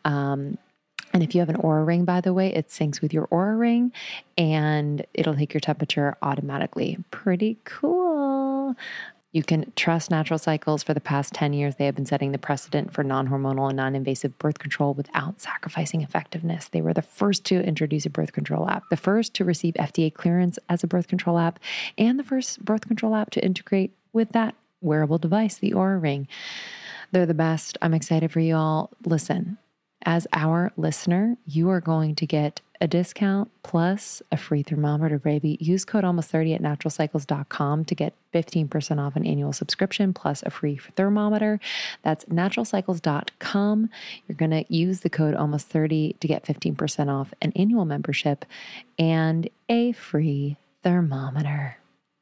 And if you have an Oura Ring, by the way, it syncs with your Oura Ring and it'll take your temperature automatically. Pretty cool. You can trust Natural Cycles. For the past 10 years, they have been setting the precedent for non-hormonal and non-invasive birth control without sacrificing effectiveness. They were the first to introduce a birth control app, the first to receive FDA clearance as a birth control app, and the first birth control app to integrate with that wearable device, the Oura Ring. They're the best. I'm excited for you all. Listen, as our listener, you are going to get a discount plus a free thermometer, baby. Use code almost30 at naturalcycles.com to get 15% off an annual subscription plus a free thermometer. That's naturalcycles.com. You're going to use the code almost30 to get 15% off an annual membership and a free thermometer.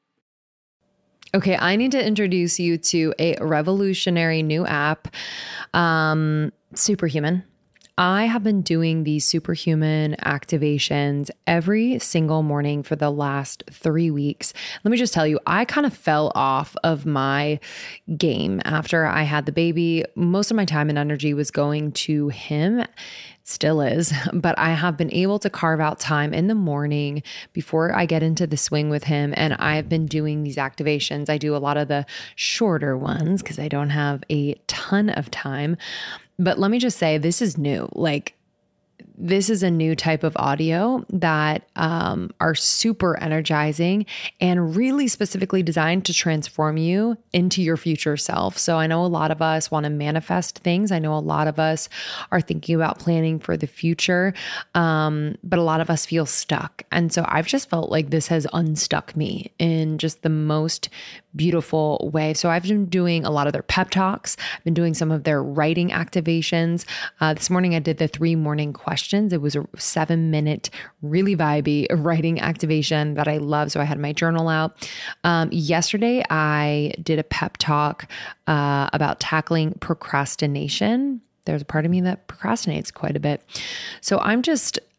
Okay, I need to introduce you to a revolutionary new app, Superhuman. I have been doing these Superhuman activations every single morning for the last 3 weeks. Let me just tell you, I kind of fell off of my game after I had the baby. Most of my time and energy was going to him. Still is, but I have been able to carve out time in the morning before I get into the swing with him. And I've been doing these activations. I do a lot of the shorter ones because I don't have a ton of time. But let me just say, this is new. This is a new type of audio that are super energizing and really specifically designed to transform you into your future self. So I know a lot of us want to manifest things. I know a lot of us are thinking about planning for the future, but a lot of us feel stuck. And so I've just felt like this has unstuck me in just the most beautiful way. So I've been doing a lot of their pep talks. I've been doing some of their writing activations. This morning I did the 3 morning questions. It was a 7-minute, really vibey writing activation that I love. So I had my journal out. Yesterday I did a pep talk about tackling procrastination. There's a part of me that procrastinates quite a bit. So I'm just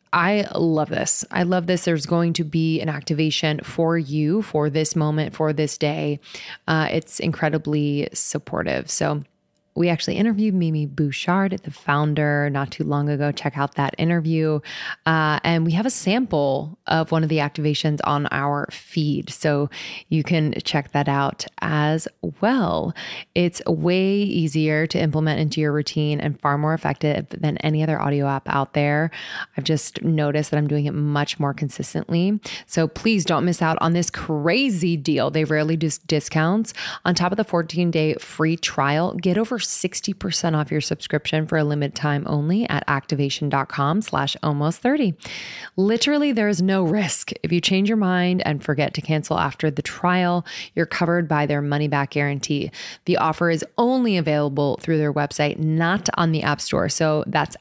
I love this. I love this. There's going to be an activation for you for this moment, for this day. It's incredibly supportive. So we actually interviewed Mimi Bouchard, the founder, not too long ago. Check out that interview. And we have a sample of one of the activations on our feed. So you can check that out as well. It's way easier to implement into your routine and far more effective than any other audio app out there. I've just noticed that I'm doing it much more consistently. So please don't miss out on this crazy deal. They rarely do discounts. On top of the 14-day free trial, get over 60% off your subscription for a limited time only at activation.com/almost30. Literally, there is no risk. If you change your mind and forget to cancel after the trial, you're covered by their money back guarantee. The offer is only available through their website, not on the App Store. So that's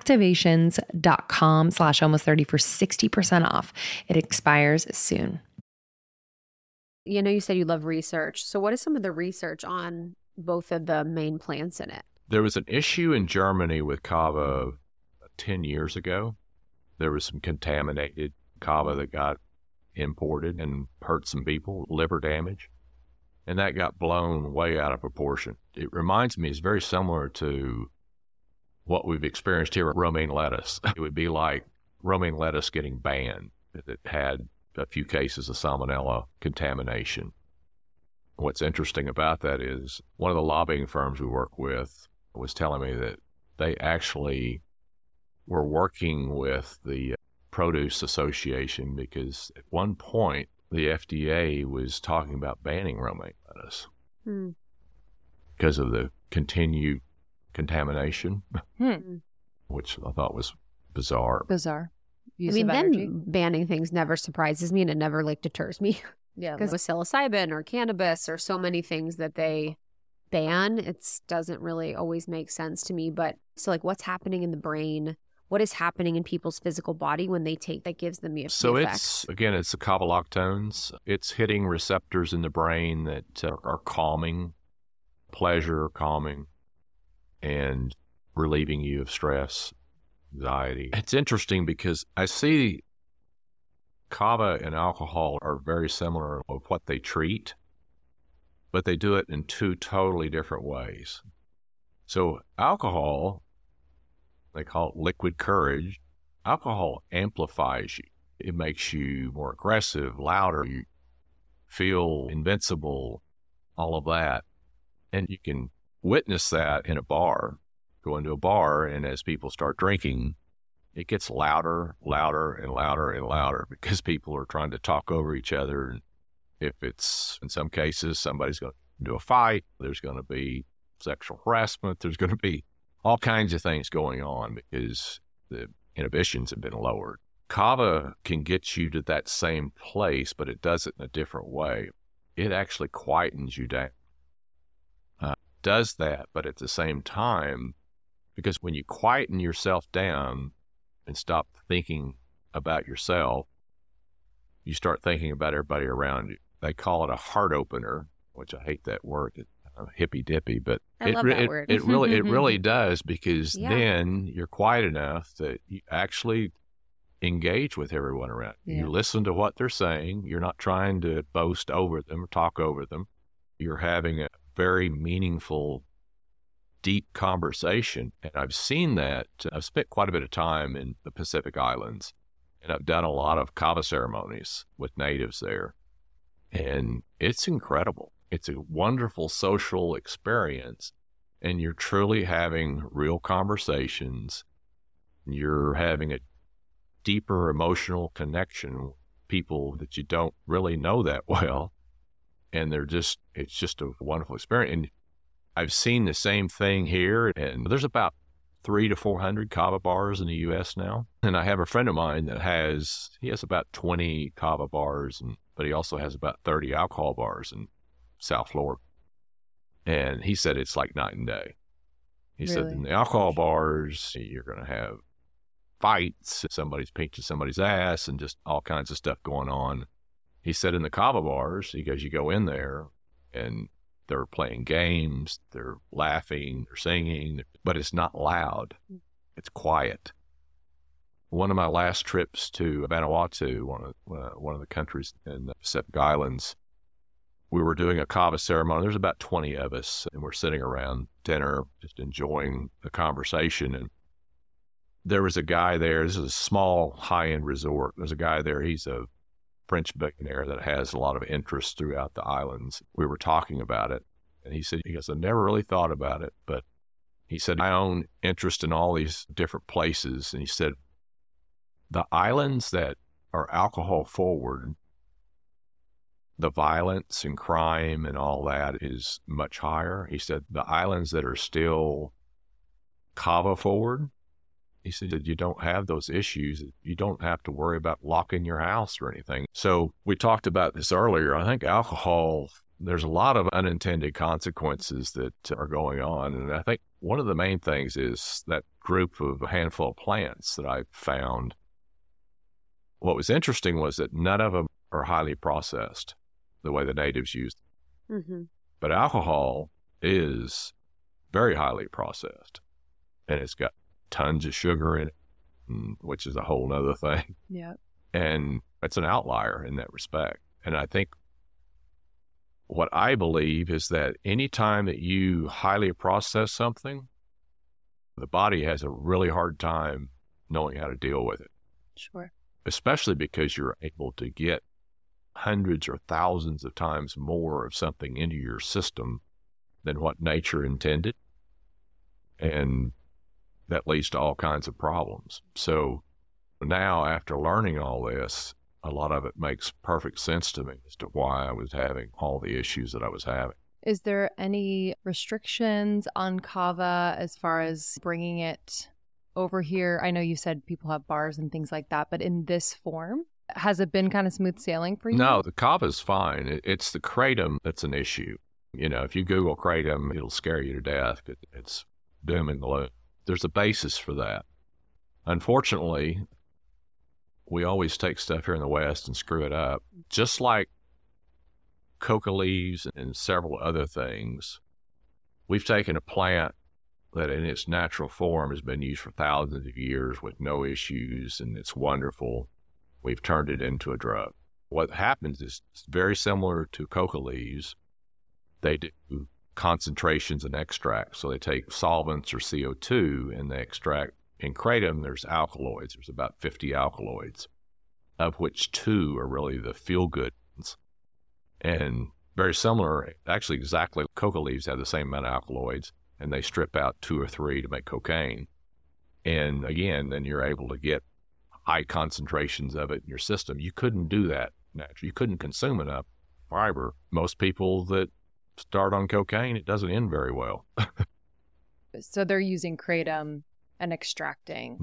activations.com/almost30 for 60% off. It expires soon. You know, you said you love research. So what is some of the research on both of the main plants in it? There was an issue in Germany with kava 10 years ago. There was some contaminated kava that got imported and hurt some people, liver damage. And that got blown way out of proportion. It reminds me, it's very similar to what we've experienced here with romaine lettuce. It would be like romaine lettuce getting banned. It had a few cases of salmonella contamination. What's interesting about that is one of the lobbying firms we work with was telling me that they actually were working with the Produce Association because at one point the FDA was talking about banning romaine lettuce because of the continued contamination, which I thought was bizarre. Use I mean, of energy. them banning things never surprises me, and it never deters me. Yeah. Because with psilocybin or cannabis or so many things that they ban, it doesn't really always make sense to me. But so what's happening in the brain? What is happening in people's physical body when they take that gives them the So effects? it's the kavaloctones. It's hitting receptors in the brain that are calming, pleasure, calming, and relieving you of stress, anxiety. It's interesting because I see kava and alcohol are very similar of what they treat, but they do it in two totally different ways. So alcohol, they call it liquid courage. Alcohol amplifies you. It makes you more aggressive, louder. You feel invincible, all of that. And you can witness that in a bar. Go into a bar, and as people start drinking, it gets louder, louder, and louder and louder because people are trying to talk over each other. And if it's, in some cases, somebody's going to do a fight, there's going to be sexual harassment, there's going to be all kinds of things going on because the inhibitions have been lowered. Kava can get you to that same place, but it does it in a different way. It actually quietens you down. Does that, but at the same time, because when you quieten yourself down and stop thinking about yourself, you start thinking about everybody around you. They call it a heart opener, which I hate that word. It's hippy dippy, but I love that word. it really does, because Yeah. then you're quiet enough that you actually engage with everyone around you. Yeah. You listen to what they're saying. You're not trying to boast over them or talk over them. You're having a very meaningful, deep conversation. And I've seen that. I've spent quite a bit of time in the Pacific Islands, and I've done a lot of kava ceremonies with natives there. And it's incredible. It's a wonderful social experience, and you're truly having real conversations. You're having a deeper emotional connection with people that you don't really know that well. And it's just a wonderful experience. And I've seen the same thing here, and there's about 300 to 400 kava bars in the U.S. now. And I have a friend of mine that has about 20 kava bars, but he also has about 30 alcohol bars in South Florida. And he said it's like night and day. He said in the alcohol bars, you're going to have fights, somebody's pinching somebody's ass, and just all kinds of stuff going on. He said in the kava bars, he goes, you go in there and they're playing games, they're laughing, they're singing, but it's not loud. It's quiet. one of my last trips to Vanuatu, one of the countries in the Pacific Islands, we were doing a kava ceremony. There's about 20 of us, and we're sitting around dinner, just enjoying the conversation. And there was a guy there. This is a small, high-end resort. There's a guy there. He's a French billionaire that has a lot of interest throughout the islands. We were talking about it, and he goes, I never really thought about it, but he said, I own interest in all these different places. And he said, the islands that are alcohol forward, the violence and crime and all that is much higher. He said, the islands that are still kava forward, he said that you don't have those issues. You don't have to worry about locking your house or anything. So we talked about this earlier. I think alcohol, there's a lot of unintended consequences that are going on. And I think one of the main things is that group of a handful of plants that I found. What was interesting was that none of them are highly processed the way the natives used them. Mm-hmm. But alcohol is very highly processed, and it's got tons of sugar in it, which is a whole nother thing. Yeah. And it's an outlier in that respect. And I think what I believe is that anytime that you highly process something, the body has a really hard time knowing how to deal with it. Sure. Especially because you're able to get hundreds or thousands of times more of something into your system than what nature intended. And that leads to all kinds of problems. So now, after learning all this, a lot of it makes perfect sense to me as to why I was having all the issues that I was having. Is there any restrictions on kava as far as bringing it over here? I know you said people have bars and things like that, but in this form, has it been kind of smooth sailing for you? No, the kava is fine. It's the kratom that's an issue. You know, if you Google kratom, it'll scare you to death. It's doom and gloom. There's a basis for that. Unfortunately, we always take stuff here in the West and screw it up. Just like coca leaves and several other things, we've taken a plant that in its natural form has been used for thousands of years with no issues, and it's wonderful. We've turned it into a drug. What happens is it's very similar to coca leaves. They do concentrations and extracts. So they take solvents or CO2 and they extract. In kratom, there's alkaloids. There's about 50 alkaloids, of which 2 are really the feel-good ones. And very similar, actually exactly, coca leaves have the same amount of alkaloids, and they strip out 2 or 3 to make cocaine. And again, then you're able to get high concentrations of it in your system. You couldn't do that naturally. You couldn't consume enough fiber. Most people that start on cocaine, it doesn't end very well. So they're using kratom and extracting.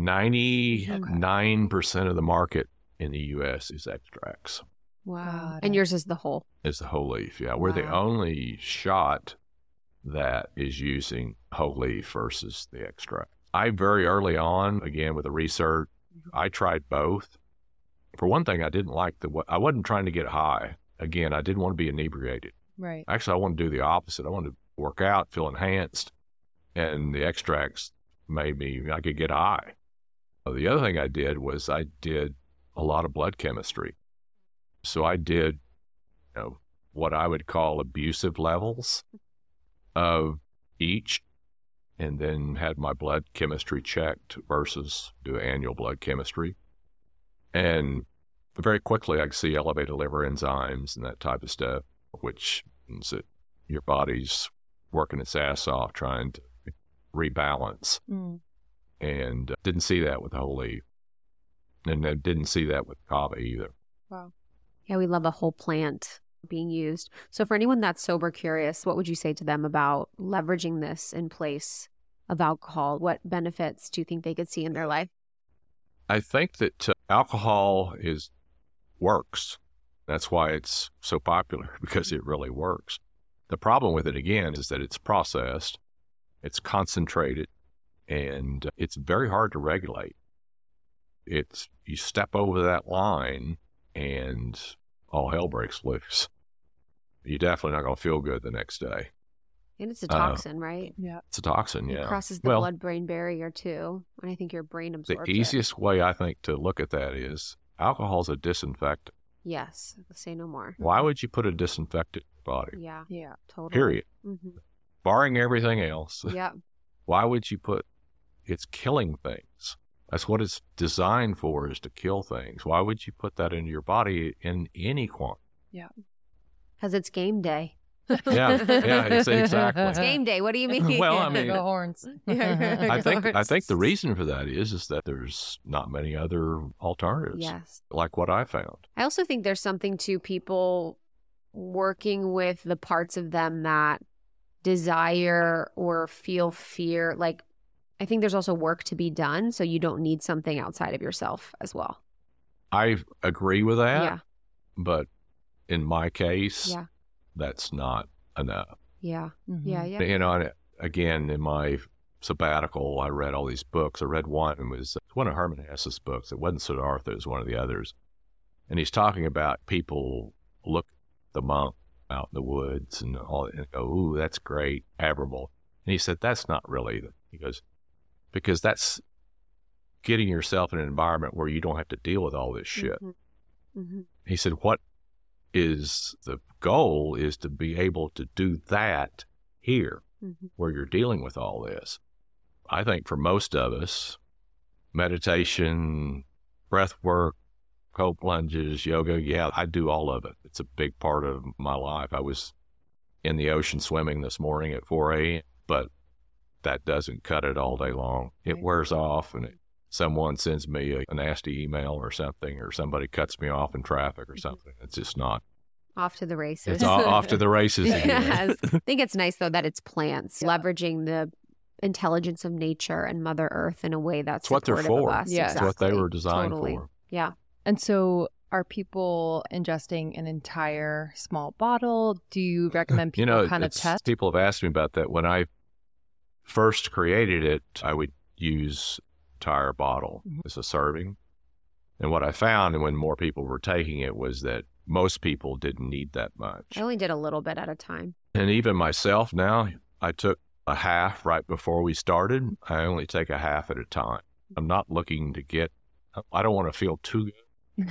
99% of the market in the U.S. is extracts. Wow. And yours is the whole? It's the whole leaf, yeah. Wow. We're the only shot that is using whole leaf versus the extract. I very early on, again, with the research, I tried both. For one thing, I didn't like I wasn't trying to get high. Again, I didn't want to be inebriated. Right. Actually, I wanted to do the opposite. I wanted to work out, feel enhanced, and the extracts made me, I could get high. The other thing I did was I did a lot of blood chemistry. So I did, what I would call abusive levels of each, and then had my blood chemistry checked versus do annual blood chemistry. And very quickly I could see elevated liver enzymes and that type of stuff, which means that your body's working its ass off trying to rebalance. And didn't see that with whole leaf. And I didn't see that with kava either. Wow. Yeah, we love a whole plant being used. So for anyone that's sober curious, what would you say to them about leveraging this in place of alcohol? What benefits do you think they could see in their life? I think that alcohol works. That's why it's so popular, because it really works. The problem with it, again, is that it's processed, it's concentrated, and it's very hard to regulate. You step over that line and all hell breaks loose. You're definitely not going to feel good the next day. And it's a toxin, right? Yeah. It's a toxin, It yeah. crosses the blood-brain barrier too. And I think your brain absorbs The easiest way I think to look at that is alcohol's a disinfectant. Yes. Say no more. Why would you put a disinfectant in your body? Yeah. Yeah. Totally. Period. Mm-hmm. Barring everything else. Yeah. Why would you put it's killing things? That's what it's designed for, is to kill things. Why would you put that into your body in any quantity? Yeah. Because it's game day. Yeah, it's exactly. It's game day. What do you mean? Well, I mean, The horns. I think the reason for that is that there's not many other alternatives. Yes. Like what I found. I also think there's something to people working with the parts of them that desire or feel fear. Like, I think there's also work to be done, so you don't need something outside of yourself as well. I agree with that. Yeah. But in my case, Yeah. that's not enough. Yeah. Mm-hmm. Yeah. Yeah. You know, and again, in my sabbatical, I read all these books. I read one, it was one of Herman Hesse's books. It wasn't Siddhartha, it was one of the others. And he's talking about people look at the monk out in the woods and all, and go, ooh, that's great, admirable. And he said, that's not really, he goes, because that's getting yourself in an environment where you don't have to deal with all this shit. Mm-hmm. Mm-hmm. He said, what is the goal is to be able to do that here, Mm-hmm. where you're dealing with all this. I think for most of us, meditation, breath work, cold plunges, yoga, yeah, I do all of it. It's a big part of my life. I was in the ocean swimming this morning at 4 a.m., but that doesn't cut it all day long. It Right. wears off, and someone sends me a nasty email or something, or somebody cuts me off in traffic or something. It's just not. Off to the races. It's off to the races again. Yes. I think it's nice, though, that it's plants, leveraging the intelligence of nature and Mother Earth in a way that's It's what they're supportive for. of us. Yes. It's what they Exactly. were designed Totally. for. Yeah. And so are people ingesting an entire small bottle? Do you recommend people kind of test? People have asked me about that. When I first created it, I would use entire bottle as a serving. And what I found, and when more people were taking it, was that most people didn't need that much. I only did a little bit at a time. And even myself now, I took a half right before we started. I only take a half at a time. I'm not looking to get, I don't want to feel too good.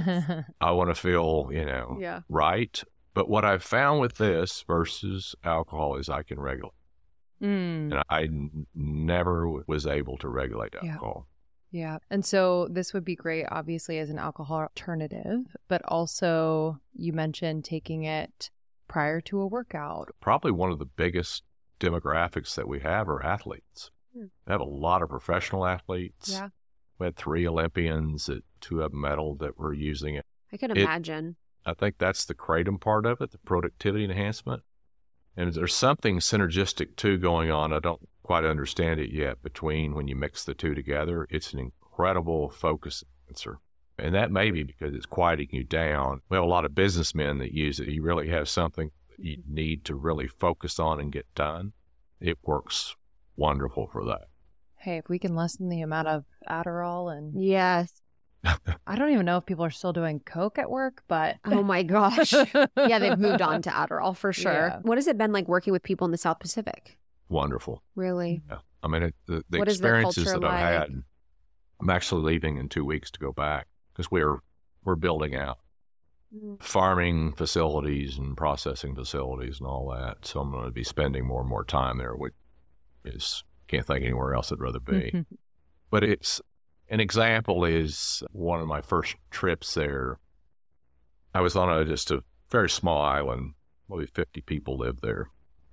I want to feel, Yeah. right. But what I've found with this versus alcohol is I can regulate. Mm. And I never was able to regulate Yeah. alcohol. Yeah. And so this would be great, obviously, as an alcohol alternative, but also you mentioned taking it prior to a workout. Probably one of the biggest demographics that we have are athletes. Hmm. We have a lot of professional athletes. Yeah. We had 3 Olympians, 2 of them medaled that were using it. I could imagine. I think that's the kratom part of it, the productivity enhancement. And there's something synergistic too going on. I don't quite understand it yet between when you mix the two together. It's an incredible focus enhancer. And that may be because it's quieting you down. We have a lot of businessmen that use it. You really have something that you need to really focus on and get done. It works wonderful for that. Hey, if we can lessen the amount of Adderall and Yes. I don't even know if people are still doing Coke at work, but Oh my gosh. Yeah, they've moved on to Adderall for sure. Yeah. What has it been like working with people in the South Pacific? Wonderful. Really? Yeah. I mean, the What is the experiences culture that I've like? had, I'm actually leaving in 2 weeks to go back because we're building out farming facilities and processing facilities and all that. So I'm going to be spending more and more time there, which is, can't think anywhere else I'd rather be. But it's, an example is one of my first trips there. I was on just a very small island, maybe 50 people live there.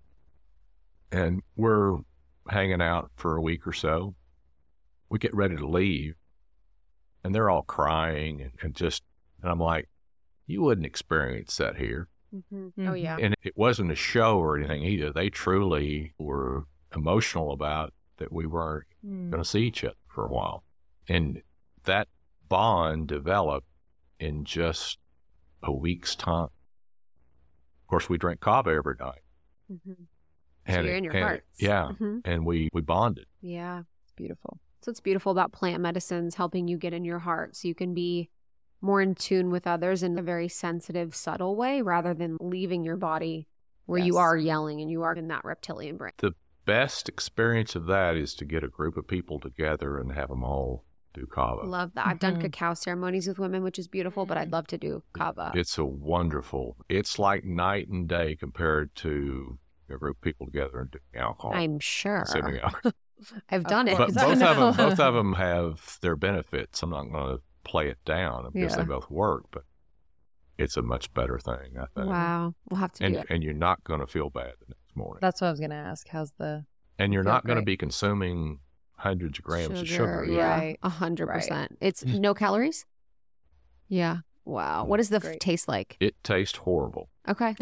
And we're hanging out for a week or so. We get ready to leave, and they're all crying and I'm like, you wouldn't experience that here. Mm-hmm. Oh, yeah. And it wasn't a show or anything either. They truly were emotional about that we weren't going to see each other for a while. And that bond developed in just a week's time. Of course, we drank kava every night. Mm-hmm. And So you're in your hearts. Yeah. Mm-hmm. And we bonded. Yeah. It's beautiful. So it's beautiful about plant medicines helping you get in your heart so you can be more in tune with others in a very sensitive, subtle way rather than leaving your body where you Yes. are yelling and you are in that reptilian brain. The best experience of that is to get a group of people together and have them all do kava. Love that. I've done Mhm. cacao ceremonies with women, which is beautiful, but I'd love to do kava. It's it's like night and day compared to a group of people together and doing alcohol. I'm sure. Consuming alcohol. I've done it. But course. both of them have their benefits. I'm not going to play it down because they Yeah. both work, but it's a much better thing, I think. Wow. We'll have to do it. And you're not going to feel bad the next morning. That's what I was going to ask. How's the... And you're feel not going to great. be consuming hundreds of grams of sugar. Yeah, Right. 100%. It's no calories? Yeah. Wow. What does the Great. taste like? It tastes horrible. Okay.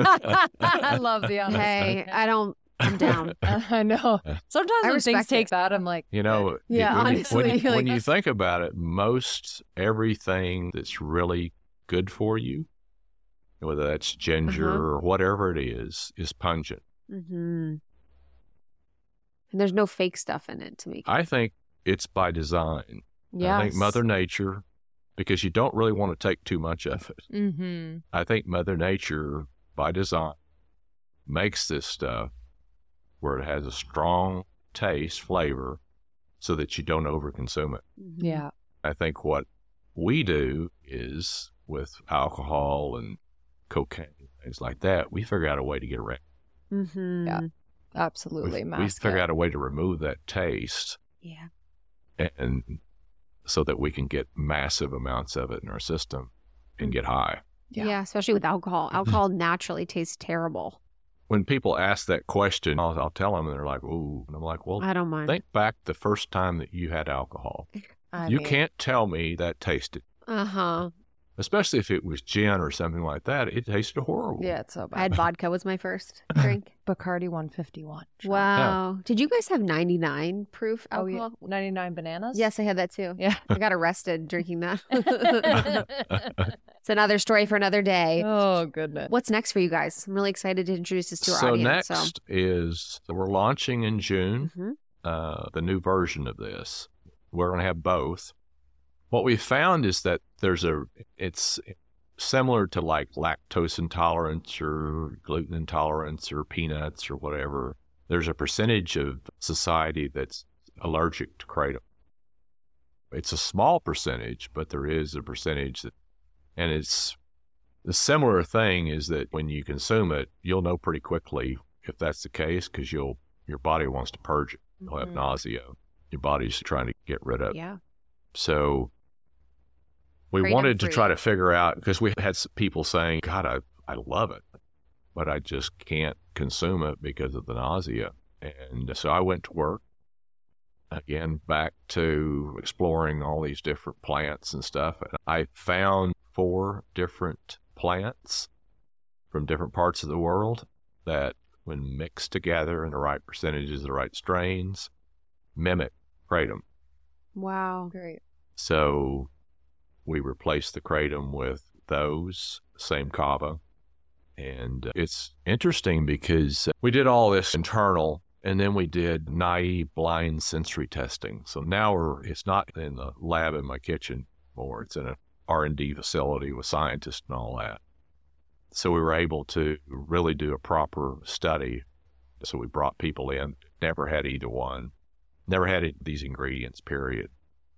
I love the honesty. Hey, I'm down. I know. Sometimes I when things respect take it. that, I'm like, You know, Yeah, when, honestly, you, when like- you think about it, most everything that's really good for you, whether that's ginger Uh-huh. or whatever it is pungent. Mm-hmm. And there's no fake stuff in it to make it. I think it's by design. Yes. I think Mother Nature, because you don't really want to take too much of it. mm-hmm. I think Mother Nature, by design, makes this stuff where it has a strong taste, flavor, so that you don't overconsume it. Mhm. Yeah. I think what we do is with alcohol and cocaine, things like that, we figure out a way to get around. Mhm. Yeah. Absolutely. We figure out a way to remove that taste, Yeah. and so that we can get massive amounts of it in our system and get high. Yeah. Yeah, especially with alcohol. Alcohol naturally tastes terrible. When people ask that question, I'll tell them, and they're like, "Ooh," and I'm like, "Well, I don't mind. think back the first time that you had alcohol. You can't tell me that tasted, Uh-huh. especially if it was gin or something like that. It tasted horrible." Yeah, it's so bad. I had vodka was my first drink. Bacardi 151. Wow. Did you guys have 99 proof Oh, alcohol? yeah. 99 bananas? Yes, I had that too. Yeah. I got arrested drinking that. It's another story for another day. Oh, goodness. What's next for you guys? I'm really excited to introduce this to our So audience. next is we're launching in June Mhm. the new version of this. We're going to have both. What we found is that it's similar to like lactose intolerance or gluten intolerance or peanuts or whatever. There's a percentage of society that's allergic to kratom. It's a small percentage, but there is a percentage that, and it's the similar thing is that when you consume it, you'll know pretty quickly if that's the case because your body wants to purge it. You'll have Mhm. nausea. Your body's trying to get rid of it. Yeah. So we Kratom wanted to free. try to figure out, because we had some people saying, God, I love it, but I just can't consume it because of the nausea. And so I went to work, again, back to exploring all these different plants and stuff. And I found 4 different plants from different parts of the world that, when mixed together in the right percentages, the right strains, mimic kratom. Wow. Great. So we replaced the kratom with those, same kava. And it's interesting because we did all this internal, and then we did naive blind sensory testing. So now it's not in the lab in my kitchen anymore. It's in an R&D facility with scientists and all that. So we were able to really do a proper study. So we brought people in, never had either one, never had these ingredients, period.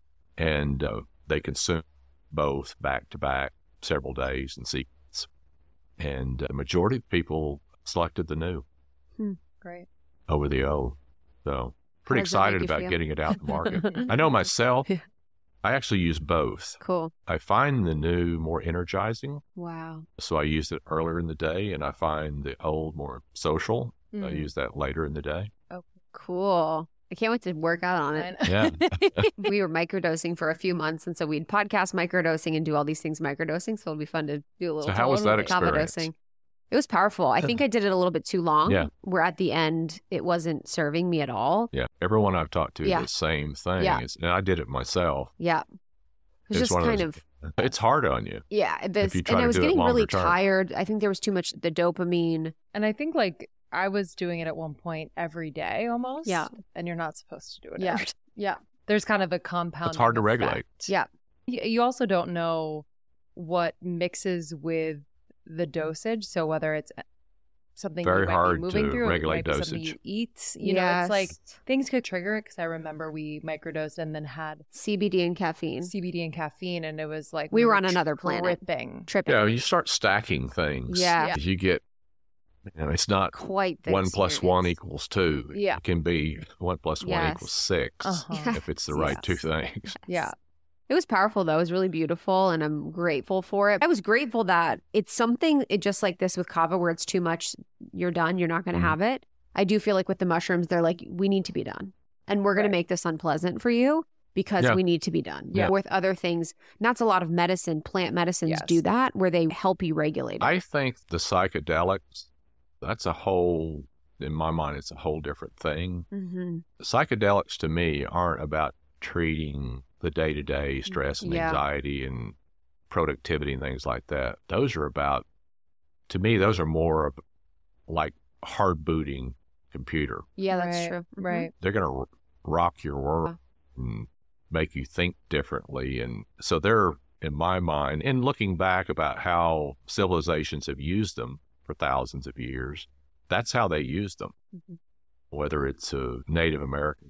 And they consumed both back to back several days in sequence. And the majority of people selected the new Great. over the old. So pretty does that make excited you about feel? getting it out in the market. I know myself, Yeah. I actually use both. Cool. I find the new more energizing. Wow. So I use it earlier in the day, and I find the old more social. I Mhm. use that later in the day. Cool. I can't wait to work out on it. Yeah. We were microdosing for a few months, and so we'd podcast microdosing and do all these things microdosing. So it'll be fun to do a little So how was that kava experience? dosing. It was powerful. I think I did it a little bit too long. Yeah. Where at the end, it wasn't serving me at all. Yeah. Everyone I've talked to, Yeah. the same thing. Yeah. And I did it myself. Yeah. It was It's just one of kind those- of, It's hard on you. yeah. if you try and I to was do it getting longer really term. tired. I think there was too much the dopamine. And I think like I was doing it at one point every day almost. Yeah. And you're not supposed to do it Yeah. every day. Yeah. There's kind of a compound. It's hard to regulate. Yeah. You also don't know what mixes with the dosage. So whether it's something Very you might hard be moving to through. It regulate might be something dosage. you eat. You know, it's like things could trigger it because I remember we microdosed and then had CBD and caffeine. CBD and caffeine, and it was like we were on another planet. Tripping. Yeah, you start stacking things. Yeah. You get, it's not Quite the 1 + 1 experience. = 2. Yeah. It can be 1 + 1 Yes. = 6 Uh-huh. if it's the right two Yes. things. Yeah. It was powerful, though. It was really beautiful, and I'm grateful for it. I was grateful that it's something, just like this with kava, where it's too much, you're done, you're not going to have it. I do feel like with the mushrooms, they're like, we need to be done. And we're going to make this unpleasant for you because we need to be done. Yeah. With other things, not a lot of medicine, plant medicines do that, where they help you regulate it. I think the psychedelics, that's a whole, in my mind, it's a whole different thing. Mm-hmm. Psychedelics to me aren't about treating the day-to-day stress and anxiety and productivity and things like that. Those are about, to me, those are more of like hard booting computer. Yeah, that's true. Mm-hmm. Right. They're going to rock your world and make you think differently. And so they're, in my mind, and looking back about how civilizations have used them for thousands of years, that's how they used them. Mm-hmm. Whether it's a Native American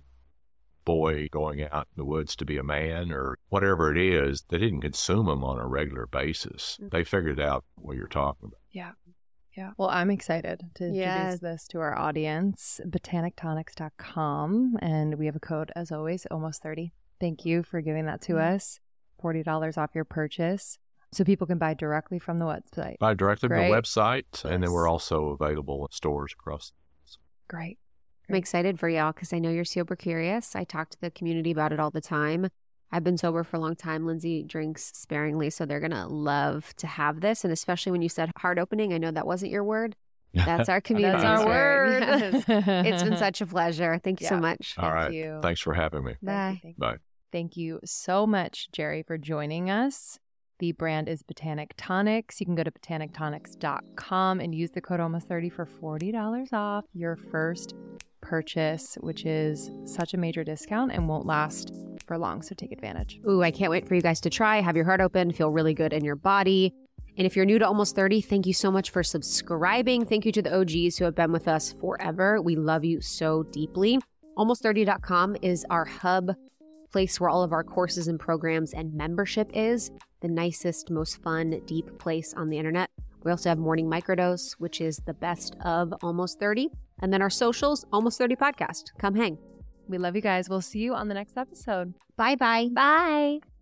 boy going out in the woods to be a man or whatever it is, they didn't consume them on a regular basis. They figured out what you're talking about. Yeah. Yeah. Well, I'm excited to introduce this to our audience, botanictonics.com. And we have a code, as always, almost 30. Thank you for giving that to us. $40 off your purchase. So people can buy directly from the website. Buy directly from the Great. website, and then Yes. we're also available in stores across. Great. I'm excited for y'all because I know you're sober curious. I talk to the community about it all the time. I've been sober for a long time. Lindsay drinks sparingly, so they're going to love to have this. And especially when you said heart opening, I know that wasn't your word. That's our community. That's our word. Yes. It's been such a pleasure. Thank you so much. All right. you. Thanks for having me. Bye. Bye. Thank you so much, Jerry, for joining us. The brand is Botanic Tonics. You can go to botanictonics.com and use the code almost30 for $40 off your first purchase, which is such a major discount and won't last for long. So take advantage. Ooh, I can't wait for you guys to try. Have your heart open, feel really good in your body. And if you're new to Almost 30, thank you so much for subscribing. Thank you to the OGs who have been with us forever. We love you so deeply. Almost30.com is our hub place where all of our courses and programs and membership is. The nicest, most fun, deep place on the internet. We also have Morning Microdose, which is the best of Almost 30. And then our socials, Almost 30 Podcast. Come hang. We love you guys. We'll see you on the next episode. Bye-bye. Bye.